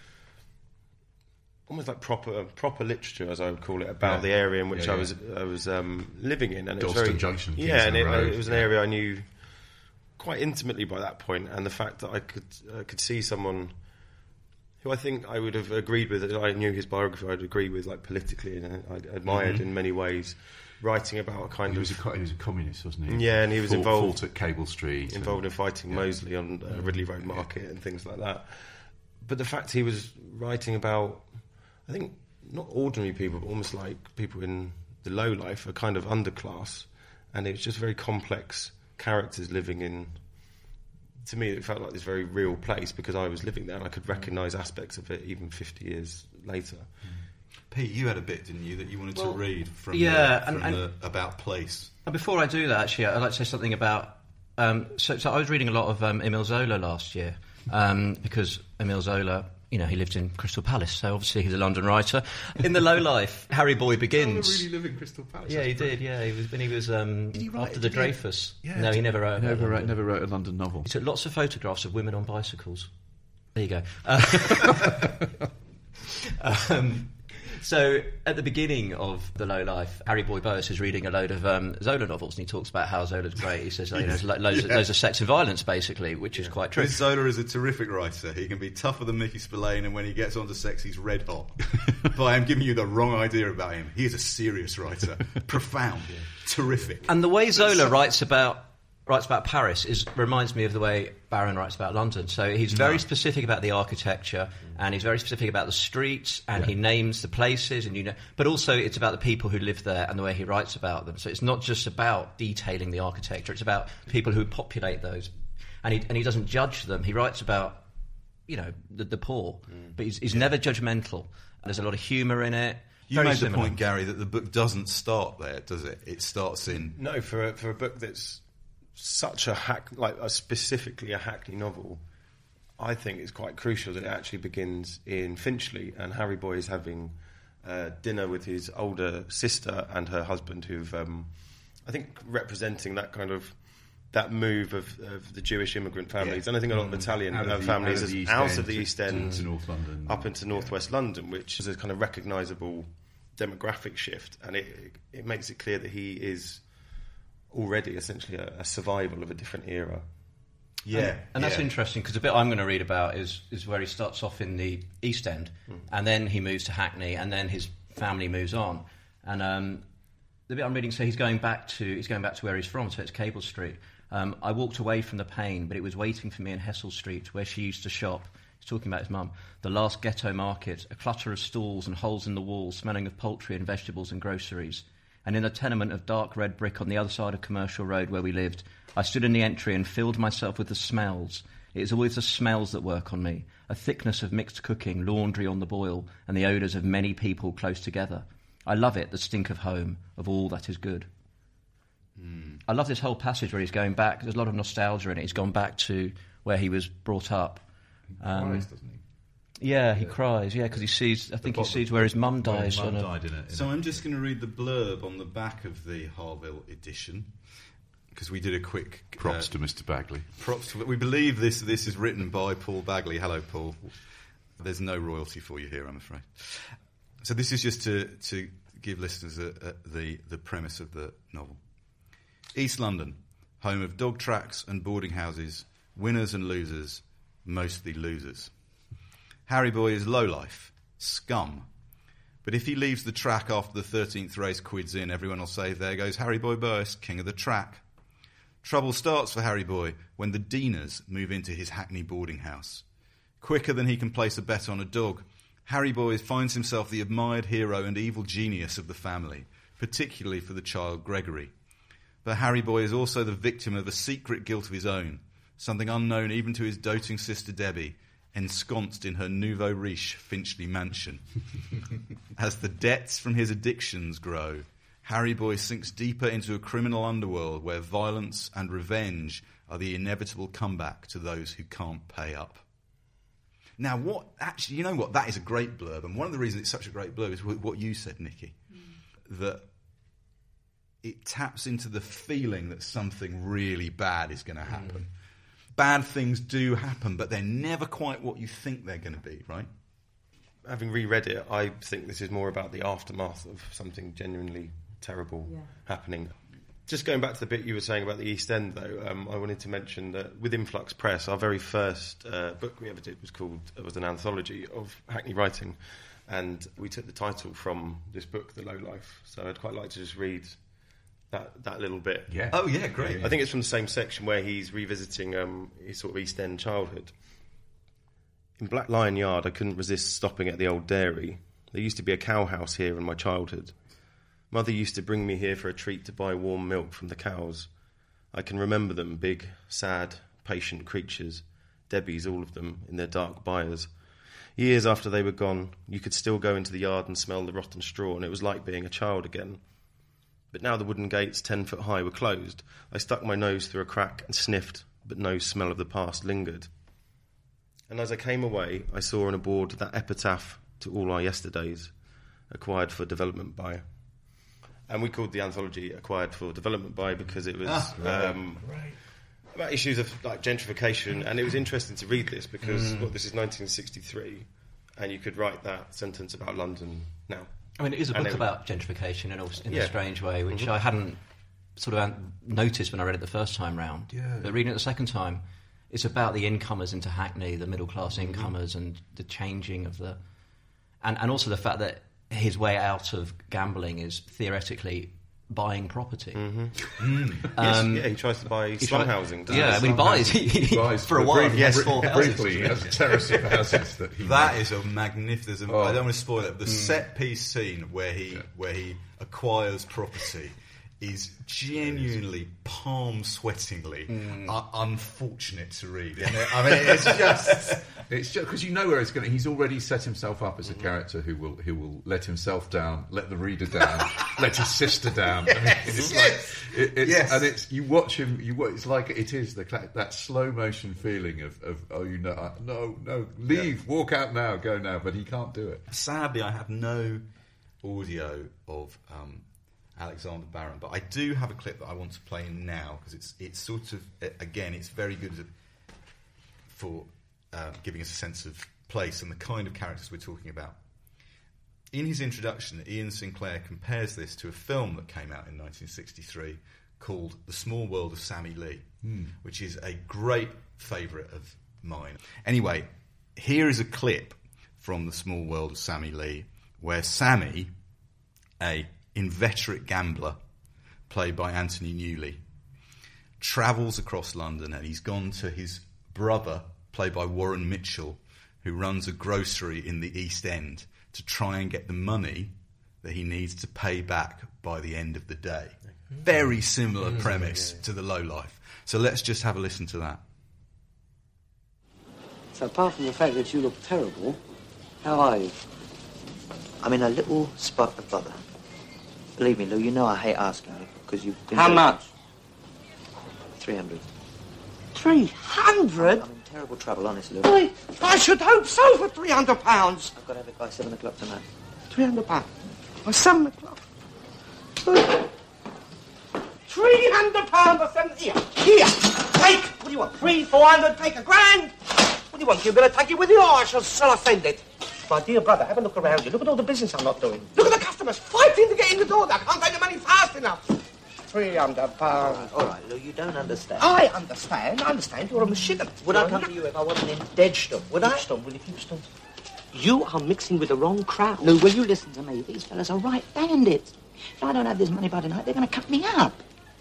almost like proper proper literature, as I would call it, about Yeah. the area in which Yeah, I yeah. was I was um, living in, and it was Dalston very Junction, yeah, and it, Kingston Road, it was an yeah. area I knew quite intimately by that point, and the fact that I could uh, could see someone who I think I would have agreed with, that I knew his biography, I'd agree with, like politically, and I admired Mm-hmm. in many ways, writing about a kind he of was a co- he was a communist, wasn't he? Yeah, and he was fought, involved- fought at Cable Street, involved and, in fighting yeah. Mosley on uh, Ridley Road Market and things like that. But the fact he was writing about, I think, not ordinary people, but almost like people in the low life, a kind of underclass, and it was just very complex characters living in. To me, it felt like this very real place because I was living there and I could recognise aspects of it even fifty years later. Pete, you had a bit, didn't you, that you wanted Well, to read from, yeah, the, from and- the about place? And before I do that, actually, I'd like to say something about... Um, so, so I was reading a lot of um, Emile Zola last year, um, because Emile Zola, you know, he lived in Crystal Palace, so obviously he's a London writer. In The Low Life, Harry Boy Begins. really live in Crystal Palace. Yeah, he did, yeah. He was, when he was um, he write- after the did he- Dreyfus. Yeah, no, he did- never wrote Never about wrote, London. never wrote a London novel. He took lots of photographs of women on bicycles. There you go. Uh, um, So at the beginning of The Low Life, Harry Boy Boas is reading a load of um, Zola novels, and he talks about how Zola's great. He says, you know, there's lo- loads, Yeah. loads of sex and violence, basically, which is quite true. Chris Zola is a terrific writer. He can be tougher than Mickey Spillane, and when he gets onto sex, he's red hot. But I am giving you the wrong idea about him. He is a serious writer. Profound. Terrific. And the way Zola writes about writes about Paris is reminds me of the way Barron writes about London. So he's very No. specific about the architecture, and he's very specific about the streets, and he names the places, and you know. But also, it's about the people who live there and the way he writes about them. So it's not just about detailing the architecture; it's about people who populate those, and he and he doesn't judge them. He writes about, you know, the, the poor, but he's, he's never judgmental. And there's a lot of humour in it. You Very made similar. the point, Gary, that the book doesn't start there, does it? It starts in... No, for a, for a book that's such a hack, like a specifically a Hackney novel, I think it's quite crucial that it actually begins in Finchley, and Harry Boy is having uh, dinner with his older sister and her husband, who've, um, I think, representing that kind of that move of, of the Jewish immigrant families, Yeah. and I think a lot of Italian Out of uh, the- families out of the as- East out End of the to- East End to North London. up into northwest London, which is a kind of recognisable demographic shift, and it it makes it clear that he is already essentially a, a survival of a different era. Yeah. And that's yeah. interesting because the bit I'm going to read about is, is where he starts off in the East End, Hmm. and then he moves to Hackney, and then his family moves on. And um, the bit I'm reading, so he's going back to he's going back to where he's from, so it's Cable Street. Um, I walked away from the pain, but it was waiting for me in Hessel Street, where she used to shop. He's talking about his mum. The last ghetto market, a clutter of stalls and holes in the wall, smelling of poultry and vegetables and groceries. And in a tenement of dark red brick on the other side of Commercial Road where we lived, I stood in the entry and filled myself with the smells. It is always the smells that work on me, a thickness of mixed cooking, laundry on the boil, and the odours of many people close together. I love it, the stink of home, of all that is good. Mm. I love this whole passage where he's going back. There's a lot of nostalgia in it. He's gone back to where he was brought up. Um, Cries, doesn't he? Yeah, he cries, yeah, because he sees, I think he sees where his mum Well, dies. his mum on a- died in it. So I'm just going to read the blurb on the back of the Harville edition, because we did a quick... Props uh, to Mister Bagley. Props to... We believe this this is written by Paul Bagley. Hello, Paul. There's no royalty for you here, I'm afraid. So this is just to, to give listeners a, a, the, the premise of the novel. East London, home of dog tracks and boarding houses, winners and losers, mostly losers. Harry Boy is lowlife, scum. But if he leaves the track after the thirteenth race quids in, everyone will say, there goes Harry Boy Boas, king of the track. Trouble starts for Harry Boy when the Deaners move into his Hackney boarding house. Quicker than he can place a bet on a dog, Harry Boy finds himself the admired hero and evil genius of the family, particularly for the child Gregory. But Harry Boy is also the victim of a secret guilt of his own, something unknown even to his doting sister Debbie, ensconced in her nouveau riche Finchley mansion. As the debts from his addictions grow, Harry Boy sinks deeper into a criminal underworld where violence and revenge are the inevitable comeback to those who can't pay up. Now, what actually, you know what? That is a great blurb, and one of the reasons it's such a great blurb is what you said, Nikki, mm. that it taps into the feeling that something really bad is going to happen. Mm. Bad things do happen, but they're never quite what you think they're going to be, right? Having reread it, I think this is more about the aftermath of something genuinely terrible Yeah. happening. Just going back to the bit you were saying about the East End, though, um, I wanted to mention that with Influx Press, our very first uh, book we ever did was called it was an anthology of Hackney writing, and we took the title from this book, The Low Life. So I'd quite like to just read that that little bit. Yeah. Oh, yeah, great. I think it's from the same section where he's revisiting um, his sort of East End childhood. In Black Lion Yard, I couldn't resist stopping at the old dairy. There used to be a cow house here in my childhood. Mother used to bring me here for a treat to buy warm milk from the cows. I can remember them, big, sad, patient creatures, Debbies, all of them, in their dark byres. Years after they were gone, you could still go into the yard and smell the rotten straw, and it was like being a child again. But now the wooden gates, ten foot high, were closed. I stuck my nose through a crack and sniffed, but no smell of the past lingered. And as I came away, I saw on a board that epitaph to all our yesterdays, acquired for development by. And we called the anthology Acquired for Development By because it was Ah, right, um, about issues of like gentrification, and it was interesting to read this because Mm. well, this is nineteen sixty-three, and you could write that sentence about London now. I mean, it is a And book then- about gentrification in a, in Yeah. a strange way, which Mhm. I hadn't sort of noticed when I read it the first time round. Yeah. But reading it the second time, it's about the incomers into Hackney, the middle class Mm-hmm. incomers, and the changing of the, and and also the fact that his way out of gambling is theoretically buying property. Mm-hmm. Um, yes, yeah, he tries to buy he slum tried- housing. doesn't Yeah, he? I mean, he buys, he, He buys for a while. brief- he has bri- four houses. briefly, he has a terrace of houses that he That makes. is a magnificent. Oh. I don't want to spoil it. But the set piece scene where he Yeah. where he acquires property is genuinely palm sweatingly uh, unfortunate to read. Isn't it? I mean, it's just It's just because you know where it's going. He's already set himself up as a character who will who will let himself down, let the reader down, let his sister down. I mean, it's Yes. like it, it's, Yes. and it's you watch him. You wa- it's like it is the cla- that slow motion feeling of, of oh you know uh, no no leave walk out now go now, but he can't do it. sadly I have no audio of um, Alexander Barron, but I do have a clip that I want to play now because it's it's sort of again it's very good for uh, giving us a sense of place and the kind of characters we're talking about. In his introduction, Ian Sinclair compares this to a film that came out in nineteen sixty-three called The Small World of Sammy Lee, which is a great favourite of mine. Anyway, here is a clip from The Small World of Sammy Lee where Sammy, a inveterate gambler, played by Anthony Newley, travels across London and he's gone to his brother, played by Warren Mitchell, who runs a grocery in the East End, to try and get the money that he needs to pay back by the end of the day. Very similar premise to The Lowlife. So let's just have a listen to that. So apart from the fact that you look terrible, how are you? I'm in a little spot of bother. Believe me, Lou, you know I hate asking you, because you've been... How very- much? Three hundred. Three hundred? I'm in terrible trouble, honestly, Lou. I, I should hope so for three hundred pounds. I've got to have it by seven o'clock tonight. Three hundred pounds. By seven o'clock. Three hundred pounds for seven. Here, here. Take. What do you want? Three, four hundred. Take a grand. What do you want? You're going to take it with you, or I shall sell offended. My dear brother, have a look around you. Look at all the business I'm not doing. Look at the customers fighting to get in the door. I can't take the money fast enough. Three hundred pounds. All right, Lou, you don't understand. I understand. I understand. You're a machinist. Would I come to you if I wasn't in Deadstone? Would I? Houston, will you, Houston? You are mixing with the wrong crowd. Lou, will you listen to me? These fellas are right bandits. If I don't have this money by tonight, they're going to cut me up.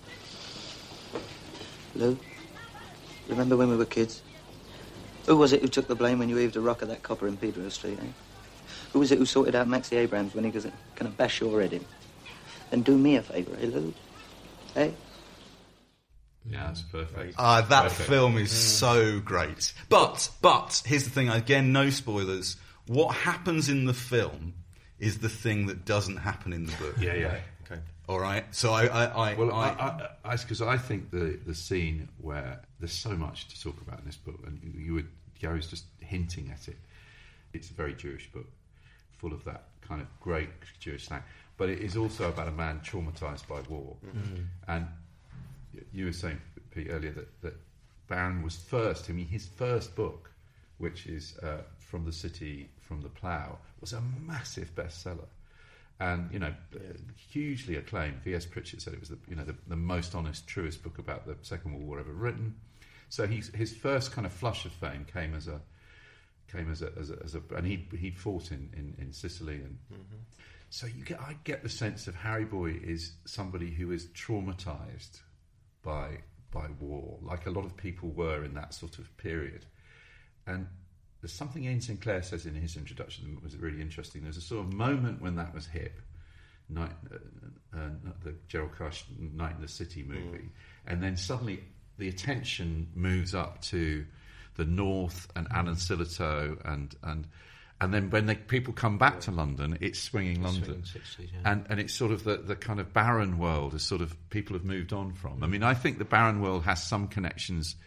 Lou, remember when we were kids? Who was it who took the blame when you heaved a rock at that copper in Pedro Street, eh? Who was it who sorted out Maxie Abrams when he was going to bash your head in? Then do me a favour, eh, Lou? Eh? Yeah, that's perfect. Ah, that Perfect. film is so great. But, but, here's the thing, again, no spoilers. What happens in the film is the thing that doesn't happen in the book. Yeah, yeah. Okay. All right? So I... I, I Well, I, I, I, because I, I think the the scene where there's so much to talk about in this book, and you, you were Gary's just hinting at it. It's a very Jewish book, full of that kind of great Jewish slang. But it is also about a man traumatised by war, mm-hmm. and you were saying, Pete, earlier that, that Barron was first. I mean, his first book, which is uh, From the City, From the Plough, was a massive bestseller. And, you know, uh, hugely acclaimed. V S Pritchett said it was the, you know, the, the most honest, truest book about the Second World War ever written. So he's, his first kind of flush of fame came as a, came as a, as a, as a and he he fought in, in, in Sicily, and mm-hmm. so you get I get the sense of Harry Boy is somebody who is traumatised by by war, like a lot of people were in that sort of period. And there's something Ian Sinclair says in his introduction that was really interesting. There's a sort of moment when that was hip, night, uh, uh, the Gerald Kutch Night in the City movie, mm. and then suddenly the attention moves up to the North and Alan Sillitoe, and and and then when they, people come back to London, it's swinging London, swinging sixties, yeah. and and it's sort of the, the kind of barren world is sort of people have moved on from. I mean, I think the barren world has some connections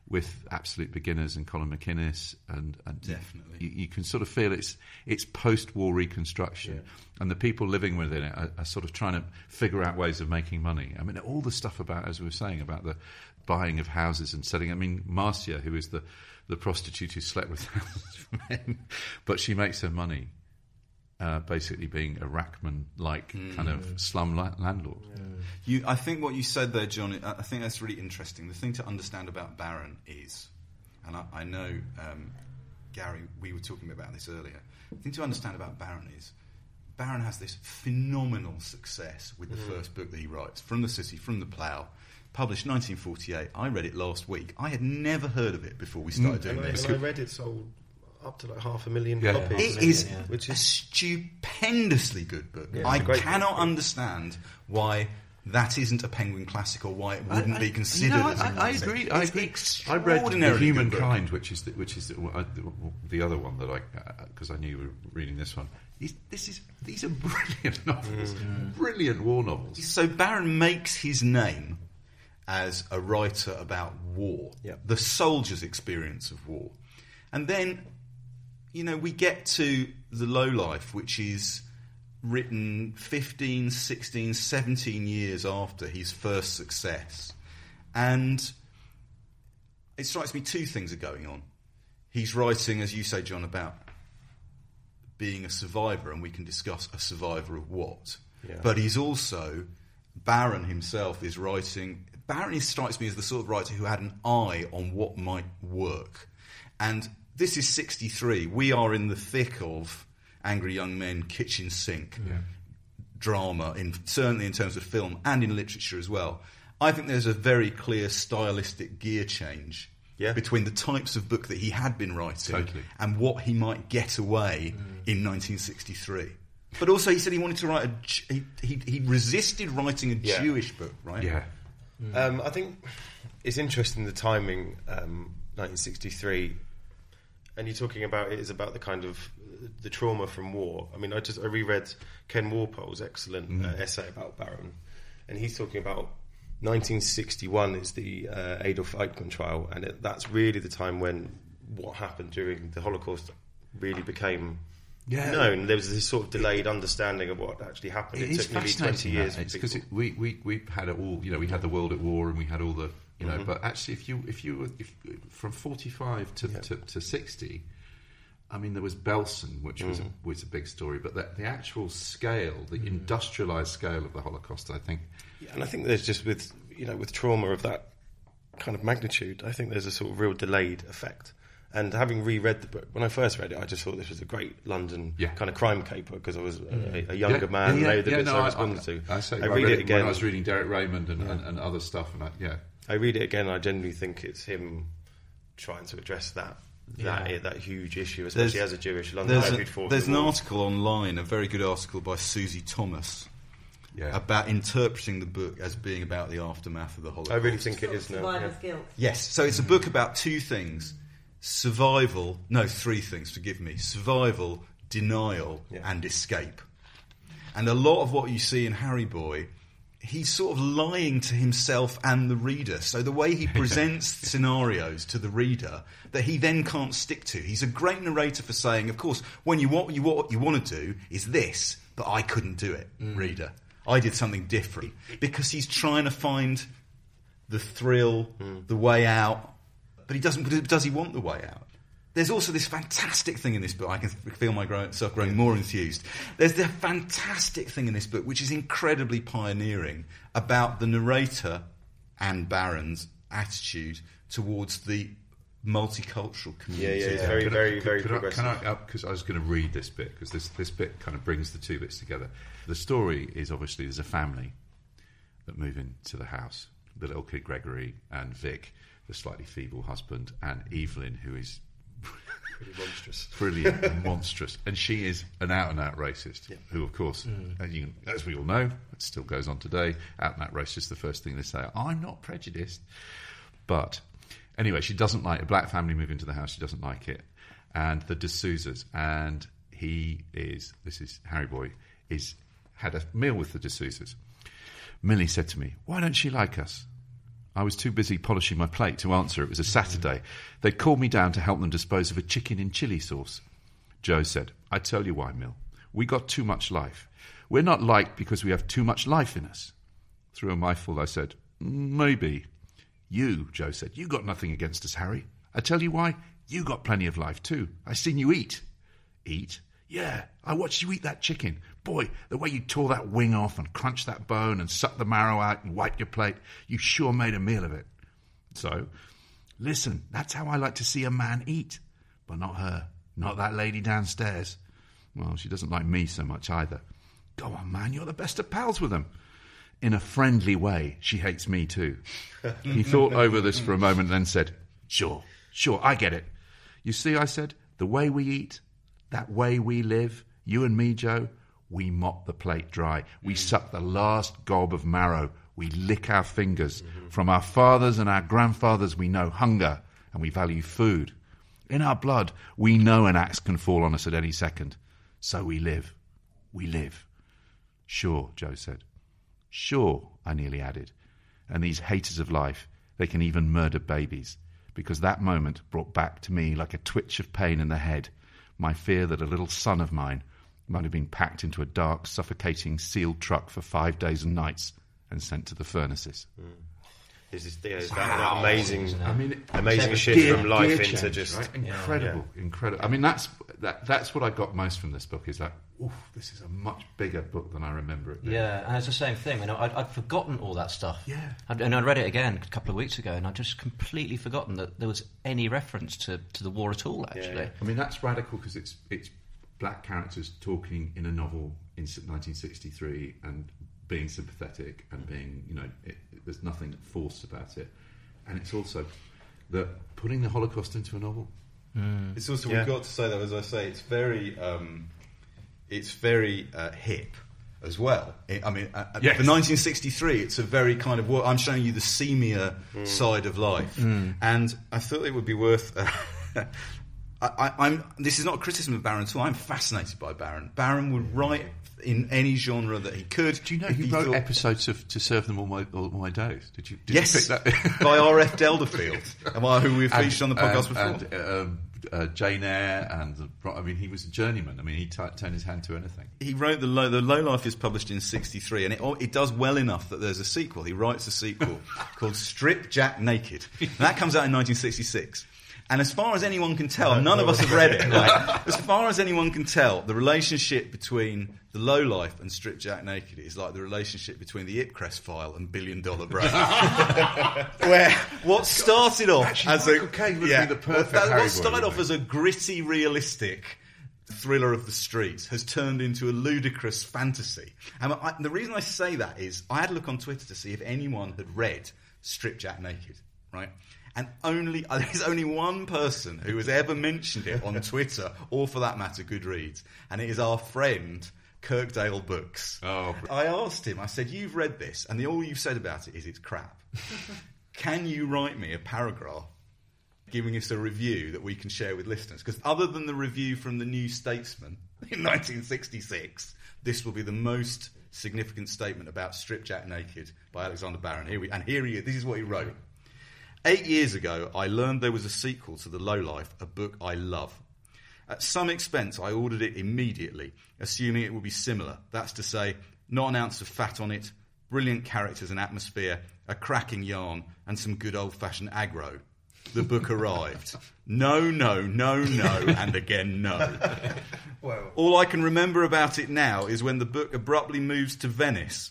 with Absolute Beginners and Colin McInnes, and, and Definitely. you, you can sort of feel it's it's post-war reconstruction, yeah. and the people living within it are, are sort of trying to figure out ways of making money. I mean, all the stuff about, as we were saying, about the buying of houses and selling. I mean, Marcia, who is the, the prostitute who slept with thousands of men, but she makes her money uh, basically being a Rachman-like mm. kind of slum la- landlord. Yeah. You, I think what you said there, John, I think that's really interesting. The thing to understand about Baron is, and I, I know, um, Gary, we were talking about this earlier, the thing to understand about Baron is, Baron has this phenomenal success with the mm. first book that he writes, From the City, From the Plough, published nineteen forty-eight. I read it last week. I had never heard of it before we started mm. doing and this. I, and I read it sold up to like half a million yeah. copies. It is yeah. which is a stupendously good book. Yeah, I great cannot book. understand why that isn't a Penguin classic, or why it wouldn't I, I, be considered. You know, as a I, I classic. agree. I It's agree. I read The extraordinarily good book. Humankind, which is the, which is the, uh, the other one that I, because uh, I knew you were reading this one. These, this is these are brilliant novels, mm. brilliant war novels. So Baron makes his name as a writer about war, yep. the soldier's experience of war, and then, you know, we get to The Lowlife, which is written fifteen, sixteen, seventeen years after his first success. And it strikes me two things are going on. He's writing, as you say, John, about being a survivor, and we can discuss a survivor of what. Yeah. But he's also, Baron himself is writing... Baron strikes me as the sort of writer who had an eye on what might work. And this is sixty-three. We are in the thick of Angry Young Men, kitchen sink, yeah. drama, in, certainly in terms of film and in literature as well. I think there's a very clear stylistic gear change yeah. between the types of book that he had been writing totally. and what he might get away mm. in nineteen sixty-three. But also he said he wanted to write a... He, he, he resisted writing a yeah. Jewish book, right? Yeah. Mm. Um, I think it's interesting, the timing, um, nineteen sixty-three... And you're talking about it is about the kind of the trauma from war. I mean, I just I reread Ken Walpole's excellent mm. uh, essay about Baron, and he's talking about nineteen sixty-one is the uh, Adolf Eichmann trial, and it, that's really the time when what happened during the Holocaust really became yeah. known. There was this sort of delayed understanding of what actually happened. It, it is took nearly twenty years. It's because we we we had it all. You know, we had the world at war, and we had all the. You know, mm-hmm. but actually, if you if you were if, from forty-five to, yeah. to, to sixty, I mean, there was Belsen, which mm-hmm. was a, was a big story, but the, the actual scale, the mm-hmm. industrialised scale of the Holocaust, I think, yeah, and I think there's just with you know with trauma of that kind of magnitude, I think there's a sort of real delayed effect. And having reread the book, when I first read it, I just thought this was a great London yeah. kind of crime caper because I was a, a younger yeah, man. Yeah, yeah, and the yeah, bits no, I I responded I, to. I, say, I I read read it again when I was reading Derek Raymond and, yeah. and, and other stuff, and I, yeah, I read it again. I genuinely think it's him trying to address that that yeah. that huge issue, especially there's, as a Jewish London. There's, a, there's an article online, a very good article by Susie Thomas. Yeah. About interpreting the book as being about the aftermath of the Holocaust. I really think it is now. Survivor's guilt. Yes, so it's a book about two things. Survival, no, three things, forgive me. Survival, denial, yeah. and escape. And a lot of what you see in Harry Boy, he's sort of lying to himself and the reader. So the way he presents scenarios to the reader that he then can't stick to. He's a great narrator for saying, of course, when you what you what you want to do is this, but I couldn't do it, mm. reader. I did something different. Because he's trying to find the thrill, mm. the way out. But he doesn't. Does he want the way out? There's also this fantastic thing in this book. I can feel myself growing more enthused. There's the fantastic thing in this book, which is incredibly pioneering, about the narrator and Baron's attitude towards the multicultural community. Yeah, yeah, it's very, very, could, very could progressive. I, can I, because I was going to read this bit, because this, this bit kind of brings the two bits together. The story is obviously there's a family that move into the house. The little kid Gregory and Vic, the slightly feeble husband, and Evelyn, who is pretty monstrous, brilliant and monstrous, and she is an out-and-out racist. Yeah. Who, of course, mm. as, you, as we all know, it still goes on today. Out-and-out racist. The first thing they say, "I'm not prejudiced," but anyway, she doesn't like a black family move into the house. She doesn't like it, and the D'Souza's, and he is. This is Harry Boy. Is had a meal with the D'Souza's. Millie said to me, "Why don't she like us?" I was too busy polishing my plate to answer. It was a Saturday. They'd called me down to help them dispose of a chicken in chilli sauce. Joe said, I tell you why, Mill. We got too much life. We're not liked because we have too much life in us. Through a mouthful, I said, maybe. You, Joe said, you got nothing against us, Harry. I tell you why. You got plenty of life too. I seen you eat. Eat? Yeah, I watched you eat that chicken. Boy, the way you tore that wing off and crunched that bone and sucked the marrow out and wiped your plate, you sure made a meal of it. So, listen, that's how I like to see a man eat. But not her. Not that lady downstairs. Well, she doesn't like me so much either. Go on, man, you're the best of pals with them. In a friendly way, she hates me too. He thought over this for a moment and then said, Sure, sure, I get it. You see, I said, the way we eat, that way we live, you and me, Joe, we mop the plate dry. We mm. suck the last gob of marrow. We lick our fingers. Mm-hmm. From our fathers and our grandfathers, we know hunger and we value food. In our blood, we know an axe can fall on us at any second. So we live. We live. Sure, Joe said. Sure, I nearly added. And these haters of life, they can even murder babies. Because that moment brought back to me like a twitch of pain in the head my fear that a little son of mine might have been packed into a dark, suffocating, sealed truck for five days and nights and sent to the furnaces. Mm. Is this, yeah, is that, that amazing, I mean, amazing shift gear, from life into change, just right? incredible, yeah. incredible. I mean, that's that. That's what I got most from this book. Is like, oof, this is a much bigger book than I remember it being. Yeah, and it's the same thing. You know, I'd, I'd forgotten all that stuff. Yeah, I'd, and I read it again a couple of weeks ago, and I'd just completely forgotten that there was any reference to, to the war at all. Actually, yeah, yeah. I mean, that's radical because it's it's black characters talking in a novel in nineteen sixty-three and being sympathetic and being, you know, it, it, there's nothing forced about it. And it's also that putting the Holocaust into a novel. Mm. It's also, yeah. we've got to say, though, as I say, it's very, um, it's very uh, hip as well. It, I mean, uh, yes. for nineteen sixty-three, it's a very kind of, well, I'm showing you the seamier mm. side of life. Mm. And I thought it would be worth... Uh, I, I, I'm. This is not a criticism of Barron at all. I'm fascinated by Barron. Barron would write in any genre that he could. Do you know he, he wrote thought, episodes of To Serve Them All My All My Days? Did you? Did yes, you pick that? By R F Delderfield, who we've featured and, on the podcast and, before. And, um, uh, Jane Eyre, and I mean, he was a journeyman. I mean, he t- turned his hand to anything. He wrote the Low. The Low Life is published in sixty-three, and it it does well enough that there's a sequel. He writes a sequel called Strip Jack Naked, and that comes out in nineteen sixty-six. And as far as anyone can tell, none of us have read it, right? As far as anyone can tell, the relationship between The Low Life and Strip Jack Naked is like the relationship between the Ipcress File and Billion Dollar Brain. Where what started off Actually, as Michael a Caine would yeah, be the perfect what, Harry what started boy, off as a gritty, realistic thriller of the streets has turned into a ludicrous fantasy. And I, the reason I say that is I had a look on Twitter to see if anyone had read Strip Jack Naked, right? And only there's only one person who has ever mentioned it on Twitter, or for that matter, Goodreads, and it is our friend Kirkdale Books. Oh, I asked him. I said, "You've read this, and the, all you've said about it is it's crap. Can you write me a paragraph giving us a review that we can share with listeners? Because other than the review from the New Statesman in nineteen sixty-six, this will be the most significant statement about Strip Jack Naked by Alexander Barron. Here we and here he is. This is what he wrote." Eight years ago, I learned there was a sequel to The Low Life, a book I love. At some expense, I ordered it immediately, assuming it would be similar. That's to say, not an ounce of fat on it, brilliant characters and atmosphere, a cracking yarn, and some good old-fashioned aggro. The book arrived. No, no, no, no, and again no. Well. All I can remember about it now is when the book abruptly moves to Venice,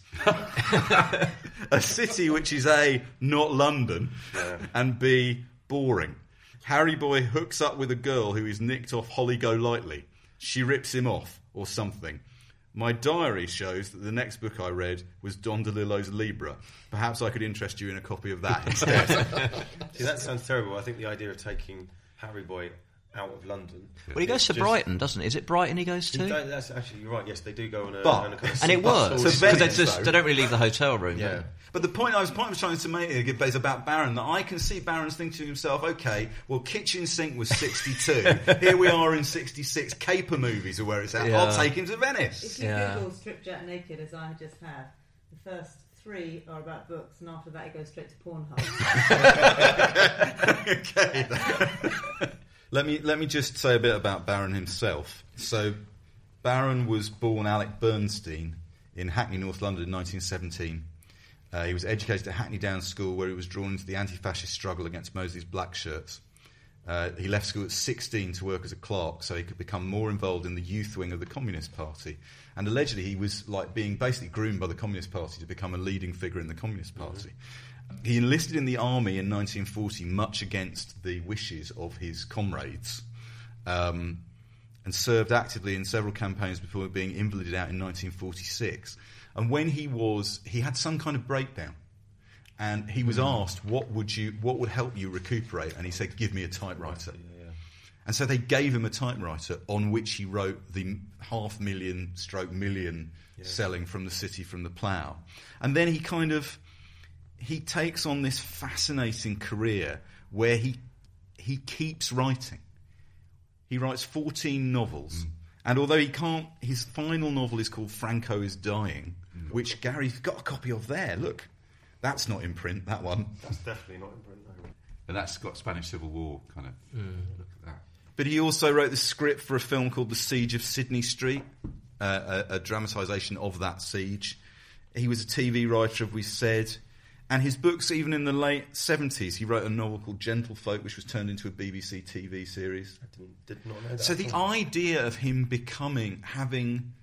a city which is A, not London, yeah. and B, boring. Harry Boy hooks up with a girl who is nicked off Holly Golightly. She rips him off, or something. My diary shows that the next book I read was Don DeLillo's Libra. Perhaps I could interest you in a copy of that instead. See, that sounds terrible. I think the idea of taking Harry Boy out of London... Well, he goes to just, Brighton, doesn't he? Is it Brighton he goes to? That's actually, you're right, yes, they do go on a... But, on a kind of and it works, because so they, just, they don't really leave the hotel room. Yeah. But the point I was, point I was trying to make is about Barron, that I can see Barron's thinking to himself, OK, well, Kitchen Sink was sixty-two. Here we are in sixty-six. Caper movies are where it's at. Yeah. I'll take him to Venice. If you yeah. Google Strip Jack Naked, as I just have, the first three are about books, and after that it goes straight to Pornhub. Okay. let me let me just say a bit about Baron himself. So, Baron was born Alec Bernstein in Hackney, North London, in nineteen seventeen. Uh, he was educated at Hackney Downs School, where he was drawn into the anti-fascist struggle against Mosley's black shirts. Uh, he left school at sixteen to work as a clerk, so he could become more involved in the youth wing of the Communist Party. And allegedly, he was like being basically groomed by the Communist Party to become a leading figure in the Communist Party. Mm-hmm. He enlisted in the army in nineteen forty, much against the wishes of his comrades, um, and served actively in several campaigns before being invalided out in nineteen forty-six. And when he was, he had some kind of breakdown. And he was asked, what would you, what would help you recuperate? And he said, give me a typewriter. Yeah, yeah. And so they gave him a typewriter on which he wrote the half million stroke million yeah. selling From the City, from the Plough. And then he kind of, he takes on this fascinating career where he he keeps writing. He writes fourteen novels. Mm. And although he can't, his final novel is called Franco is Dying, mm. which Gary's got a copy of there. Look. That's not in print, that one. That's definitely not in print, no. And that's got Spanish Civil War kind of mm. look at that. But he also wrote the script for a film called The Siege of Sydney Street, uh, a, a dramatisation of that siege. He was a T V writer, as we said. And his books, even in the late seventies, he wrote a novel called Gentlefolk, which was turned into a B B C T V series. I didn't, did not know that. So the idea of him becoming, having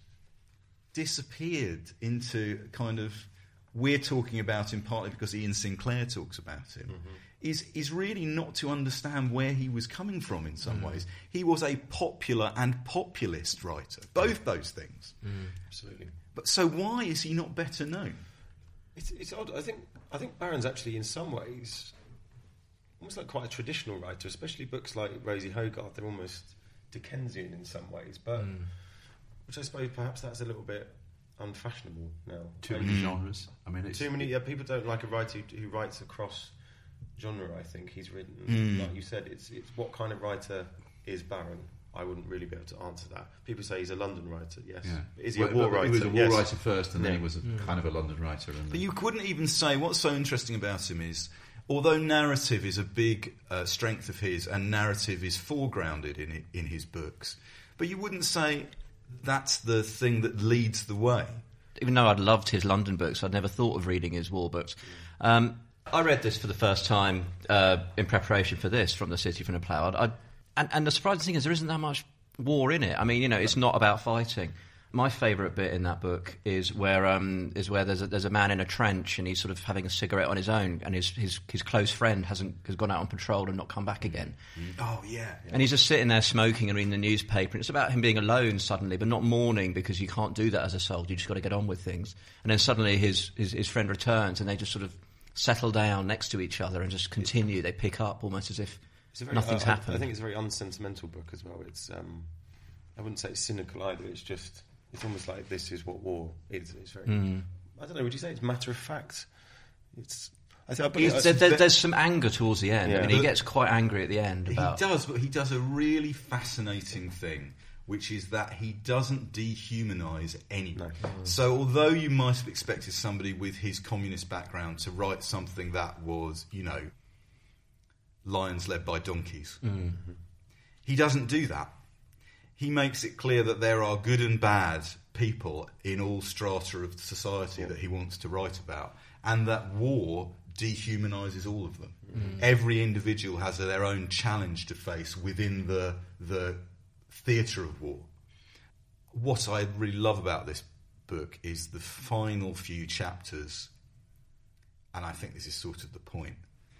disappeared into kind of... We're talking about him partly because Ian Sinclair talks about him, mm-hmm. is is really not to understand where he was coming from in some mm. ways. He was a popular and populist writer, both those things. Mm. Absolutely. But so why is he not better known? It's, it's odd. I think I think Baron's actually in some ways almost like quite a traditional writer, especially books like Rosie Hogarth. They're almost Dickensian in some ways, but mm. which I suppose perhaps that's a little bit unfashionable now. Too many genres. I mean, it's, too many. Yeah, people don't like a writer who, who writes across genre. I think he's written, mm. like you said, it's it's what kind of writer is Baron? I wouldn't really be able to answer that. People say he's a London writer. Yes, yeah. Is he well, a war writer? He was a war yes. writer first, and yeah. then he was a, mm. kind of a London writer. And but you couldn't even say what's so interesting about him is, although narrative is a big uh, strength of his, and narrative is foregrounded in in his books, but you wouldn't say that's the thing that leads the way. Even though I'd loved his London books, I'd never thought of reading his war books. Um, I read this for the first time uh, in preparation for this, From the City, from the Plough. I'd, I'd, and, and the surprising thing is there isn't that much war in it. I mean, you know, it's not about fighting. My favourite bit in that book is where um, is where there's a, there's a man in a trench and he's sort of having a cigarette on his own, and his his, his close friend hasn't has gone out on patrol and not come back again. Oh yeah, yeah. And he's just sitting there smoking and reading the newspaper. And it's about him being alone suddenly, but not mourning, because you can't do that as a soldier. You just got to get on with things. And then suddenly his, his his friend returns, and they just sort of settle down next to each other and just continue. They pick up almost as if very, nothing's uh, happened. I think it's a very unsentimental book as well. It's um, I wouldn't say it's cynical either. It's just. It's almost like this is what war is. It's very. Mm. I don't know. Would you say it's matter of fact? It's. I think, I there, there, there's some anger towards the end. Yeah. I mean, he gets quite angry at the end. About he does, but he does a really fascinating thing, which is that he doesn't dehumanise anyone. No. Mm. So, although you might have expected somebody with his communist background to write something that was, you know, lions led by donkeys, mm-hmm. he doesn't do that. He makes it clear that there are good and bad people in all strata of society that he wants to write about, and that war dehumanises all of them. Mm. Every individual has their own challenge to face within the the theatre of war. What I really love about this book is the final few chapters, and I think this is sort of the point.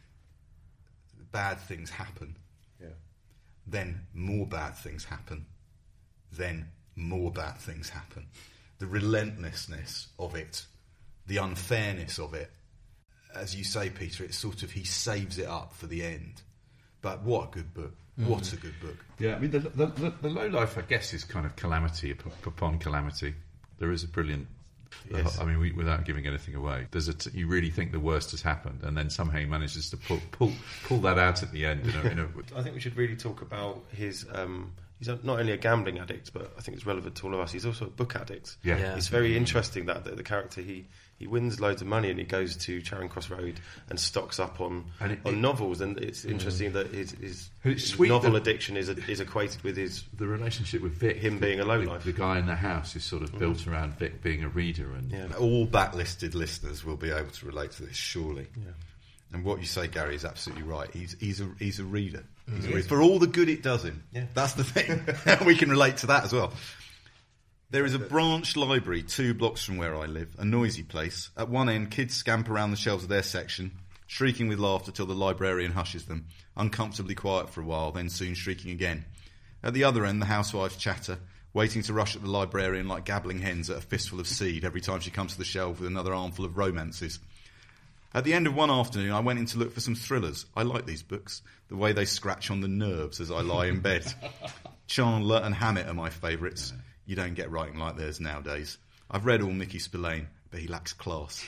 Bad things happen. Yeah. Then more bad things happen. Then more bad things happen. The relentlessness of it, the unfairness of it. As you say, Peter, it's sort of, he saves it up for the end. But what a good book. Mm. What a good book. Yeah, I mean, the, the, the, the low life, I guess, is kind of calamity upon calamity. There is a brilliant... Yes. I mean, we, without giving anything away, there's a t- you really think the worst has happened, and then somehow he manages to pull pull, pull that out at the end. You know, in a, I think we should really talk about his... Um, he's not only a gambling addict, but I think it's relevant to all of us. He's also a book addict. Yeah. Yeah. It's very interesting that the, the character he. He wins loads of money and he goes to Charing Cross Road and stocks up on and it, on it, novels. And it's interesting mm. that his, his, his sweet novel that, addiction is a, is equated with his the relationship with Vic. Him being a lowlife. The, the guy in the house is sort of mm. built around Vic being a reader. And yeah. all backlisted listeners will be able to relate to this, surely. Yeah. And what you say, Gary, is absolutely right. He's he's a he's a reader. Mm. He's a reader. For all the good it does him. Yeah. That's the thing. We can relate to that as well. There is a branch library two blocks from where I live, a noisy place. At one end, kids scamper around the shelves of their section, shrieking with laughter till the librarian hushes them, uncomfortably quiet for a while, then soon shrieking again. At the other end, the housewives chatter, waiting to rush at the librarian like gabbling hens at a fistful of seed every time she comes to the shelf with another armful of romances. At the end of one afternoon, I went in to look for some thrillers. I like these books, the way they scratch on the nerves as I lie in bed. Chandler and Hammett are my favourites. Yeah. You don't get writing like theirs nowadays. I've read all Mickey Spillane, but he lacks class.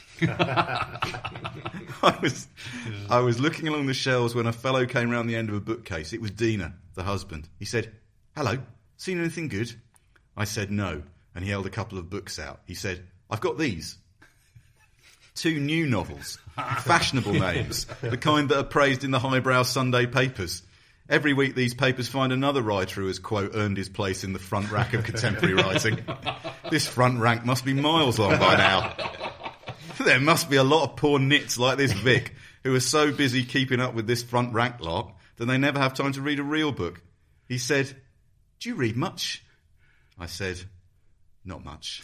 I was I was looking along the shelves when a fellow came round the end of a bookcase. It was Dina, the husband. He said, "Hello, seen anything good?" I said no, and he held a couple of books out. He said, "I've got these. Two new novels, fashionable names, the kind that are praised in the highbrow Sunday papers. Every week these papers find another writer who has, quote, earned his place in the front rack of contemporary writing. This front rank must be miles long by now. There must be a lot of poor nits like this Vic who are so busy keeping up with this front rank lot that they never have time to read a real book." He said, "Do you read much?" I said, "Not much."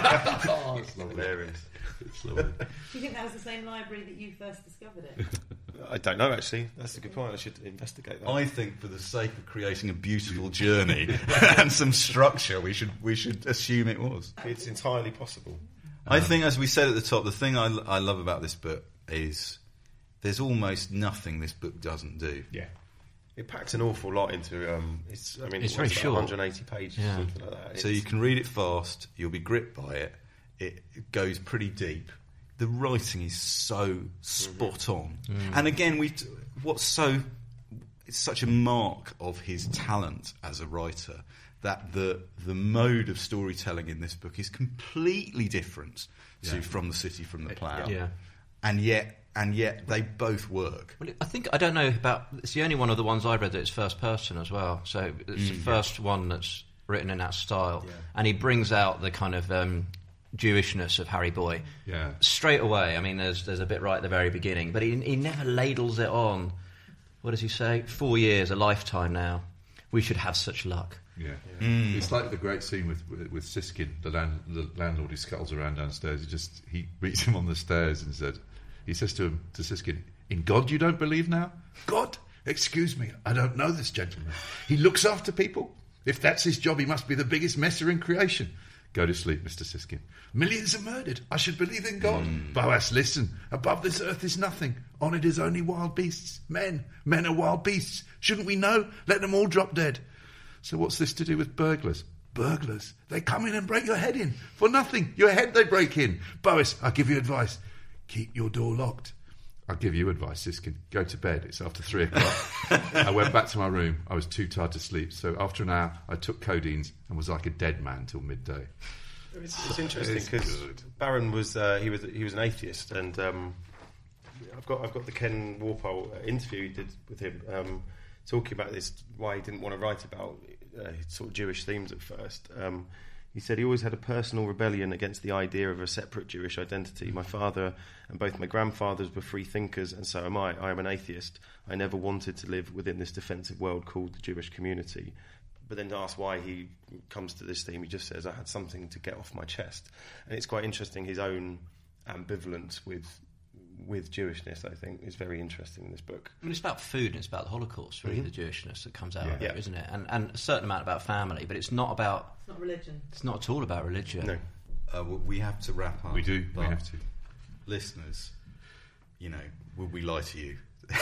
Oh, it's lovely. It's lovely. Do you think that was the same library that you first discovered it? I don't know, actually. That's a good point. I should investigate that. I think for the sake of creating a beautiful journey and some structure, we should we should assume it was. It's entirely possible. I um, think, as we said at the top, the thing I, I love about this book is there's almost nothing this book doesn't do. Yeah. It packs an awful lot into. Um, it's. I mean, it's very short. one hundred eighty pages, yeah. something like that. So you can read it fast. You'll be gripped by it. It goes pretty deep. The writing is so spot mm-hmm. on. Mm. And again, we what's so it's such a mark of his talent as a writer that the the mode of storytelling in this book is completely different to yeah. From the City from the Plough. Yeah. And yet and yet they both work. Well, I think I don't know about it's the only one of the ones I've read that's first person as well. So it's mm, the first yeah. one that's written in that style. Yeah. And he brings out the kind of um, Jewishness of Harry Boy yeah. straight away. I mean, there's there's a bit right at the very beginning, but he he never ladles it on. What does he say? Four years, a lifetime now. We should have such luck. Yeah, yeah. Mm. It's like the great scene with with, with Siskin, the, land, the landlord who scuttles around downstairs. He just he meets him on the stairs and said, he says to him to Siskin, "In God you don't believe now? God, excuse me, I don't know this gentleman. He looks after people. If that's his job, he must be the biggest messer in creation. Go to sleep, Mister Siskin. Millions are murdered. I should believe in God. Mm. Boas, listen. Above this earth is nothing. On it is only wild beasts. Men. Men are wild beasts. Shouldn't we know? Let them all drop dead. So what's this to do with burglars? Burglars. They come in and break your head in. For nothing. Your head they break in. Boas, I'll give you advice. Keep your door locked. I'll give you advice, Siskin. Go to bed. It's after three o'clock. I went back to my room. I was too tired to sleep. So after an hour, I took codeines and was like a dead man till midday. It's, it's interesting because Barron was uh, he was he was an atheist, and um, I've got I've got the Ken Walpole interview he did with him um, talking about this, why he didn't want to write about uh, sort of Jewish themes at first. Um, He said he always had a personal rebellion against the idea of a separate Jewish identity. My father and both my grandfathers were free thinkers, and so am I. I am an atheist. I never wanted to live within this defensive world called the Jewish community. But then to ask why he comes to this theme, he just says, I had something to get off my chest. And it's quite interesting, his own ambivalence with with Jewishness, I think, is very interesting in this book. I mean, it's about food and it's about the Holocaust, really, mm-hmm. the Jewishness that comes out yeah. of it, yeah. isn't it? And, and a certain amount about family, but it's not about... It's not religion. It's not at all about religion. No. Uh, well, we have to wrap up. We do, we have to. Listeners, you know, would we lie to you?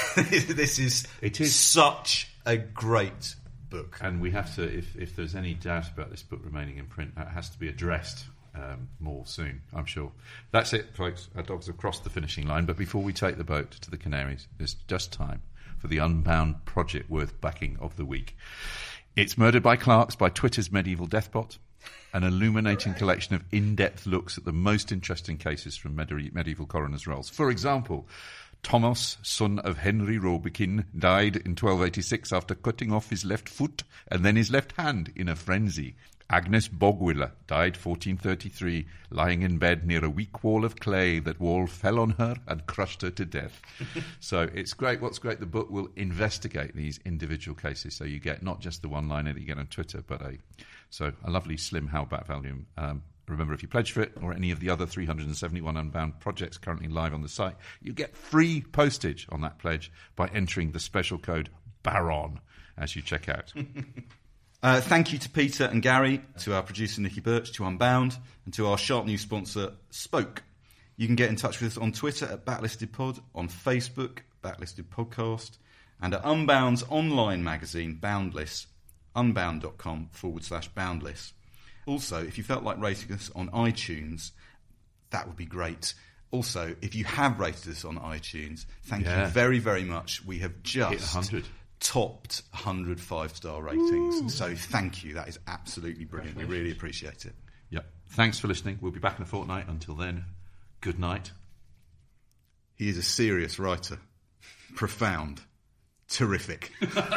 This is, it is such a great book. And we have to, if, if there's any doubt about this book remaining in print, that has to be addressed um, more soon, I'm sure. That's it, folks. Our dogs have crossed the finishing line, but before we take the boat to the Canaries, it's just time for the Unbound Project Worth Backing of the Week. It's Murdered by Clarks by Twitter's Medieval Deathbot, an illuminating collection of in-depth looks at the most interesting cases from medi- medieval coroners' rolls. For example, Thomas, son of Henry Robekin, died in twelve eighty-six after cutting off his left foot and then his left hand in a frenzy. Agnes Bogwiller died fourteen thirty-three, lying in bed near a weak wall of clay. That wall fell on her and crushed her to death. So it's great. What's great, the book will investigate these individual cases, so you get not just the one-liner that you get on Twitter, but a so a lovely slim hardback volume. Um, remember, if you pledge for it or any of the other three hundred seventy-one Unbound projects currently live on the site, you get free postage on that pledge by entering the special code BARON as you check out. Uh, thank you to Peter and Gary, to our producer Nicky Birch, to Unbound, and to our sharp news sponsor, Spoke. You can get in touch with us on Twitter at BacklistedPod, on Facebook, Backlisted Podcast, and at Unbound's online magazine, Boundless, unbound.com forward slash boundless. Also, if you felt like rating us on iTunes, that would be great. Also, if you have rated us on iTunes, thank Yeah. you very, very much. We have just Hit one hundred. topped one hundred five-star ratings. Ooh. So thank you. That is absolutely brilliant. We really appreciate it. Yep. Thanks for listening. We'll be back in a fortnight. Until then, good night. He is a serious writer. Profound. Terrific.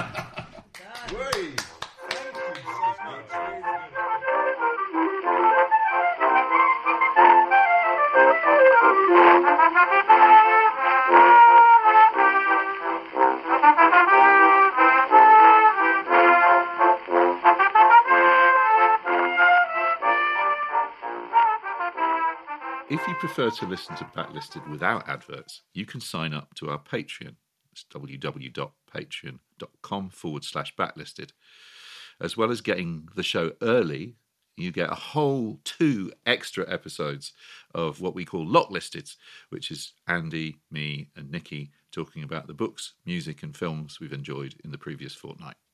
If you prefer to listen to Backlisted without adverts, you can sign up to our Patreon. It's www.patreon.com forward slash backlisted. As well as getting the show early, you get a whole two extra episodes of what we call Locklisted, which is Andy, me, and Nicky talking about the books, music, and films we've enjoyed in the previous fortnight.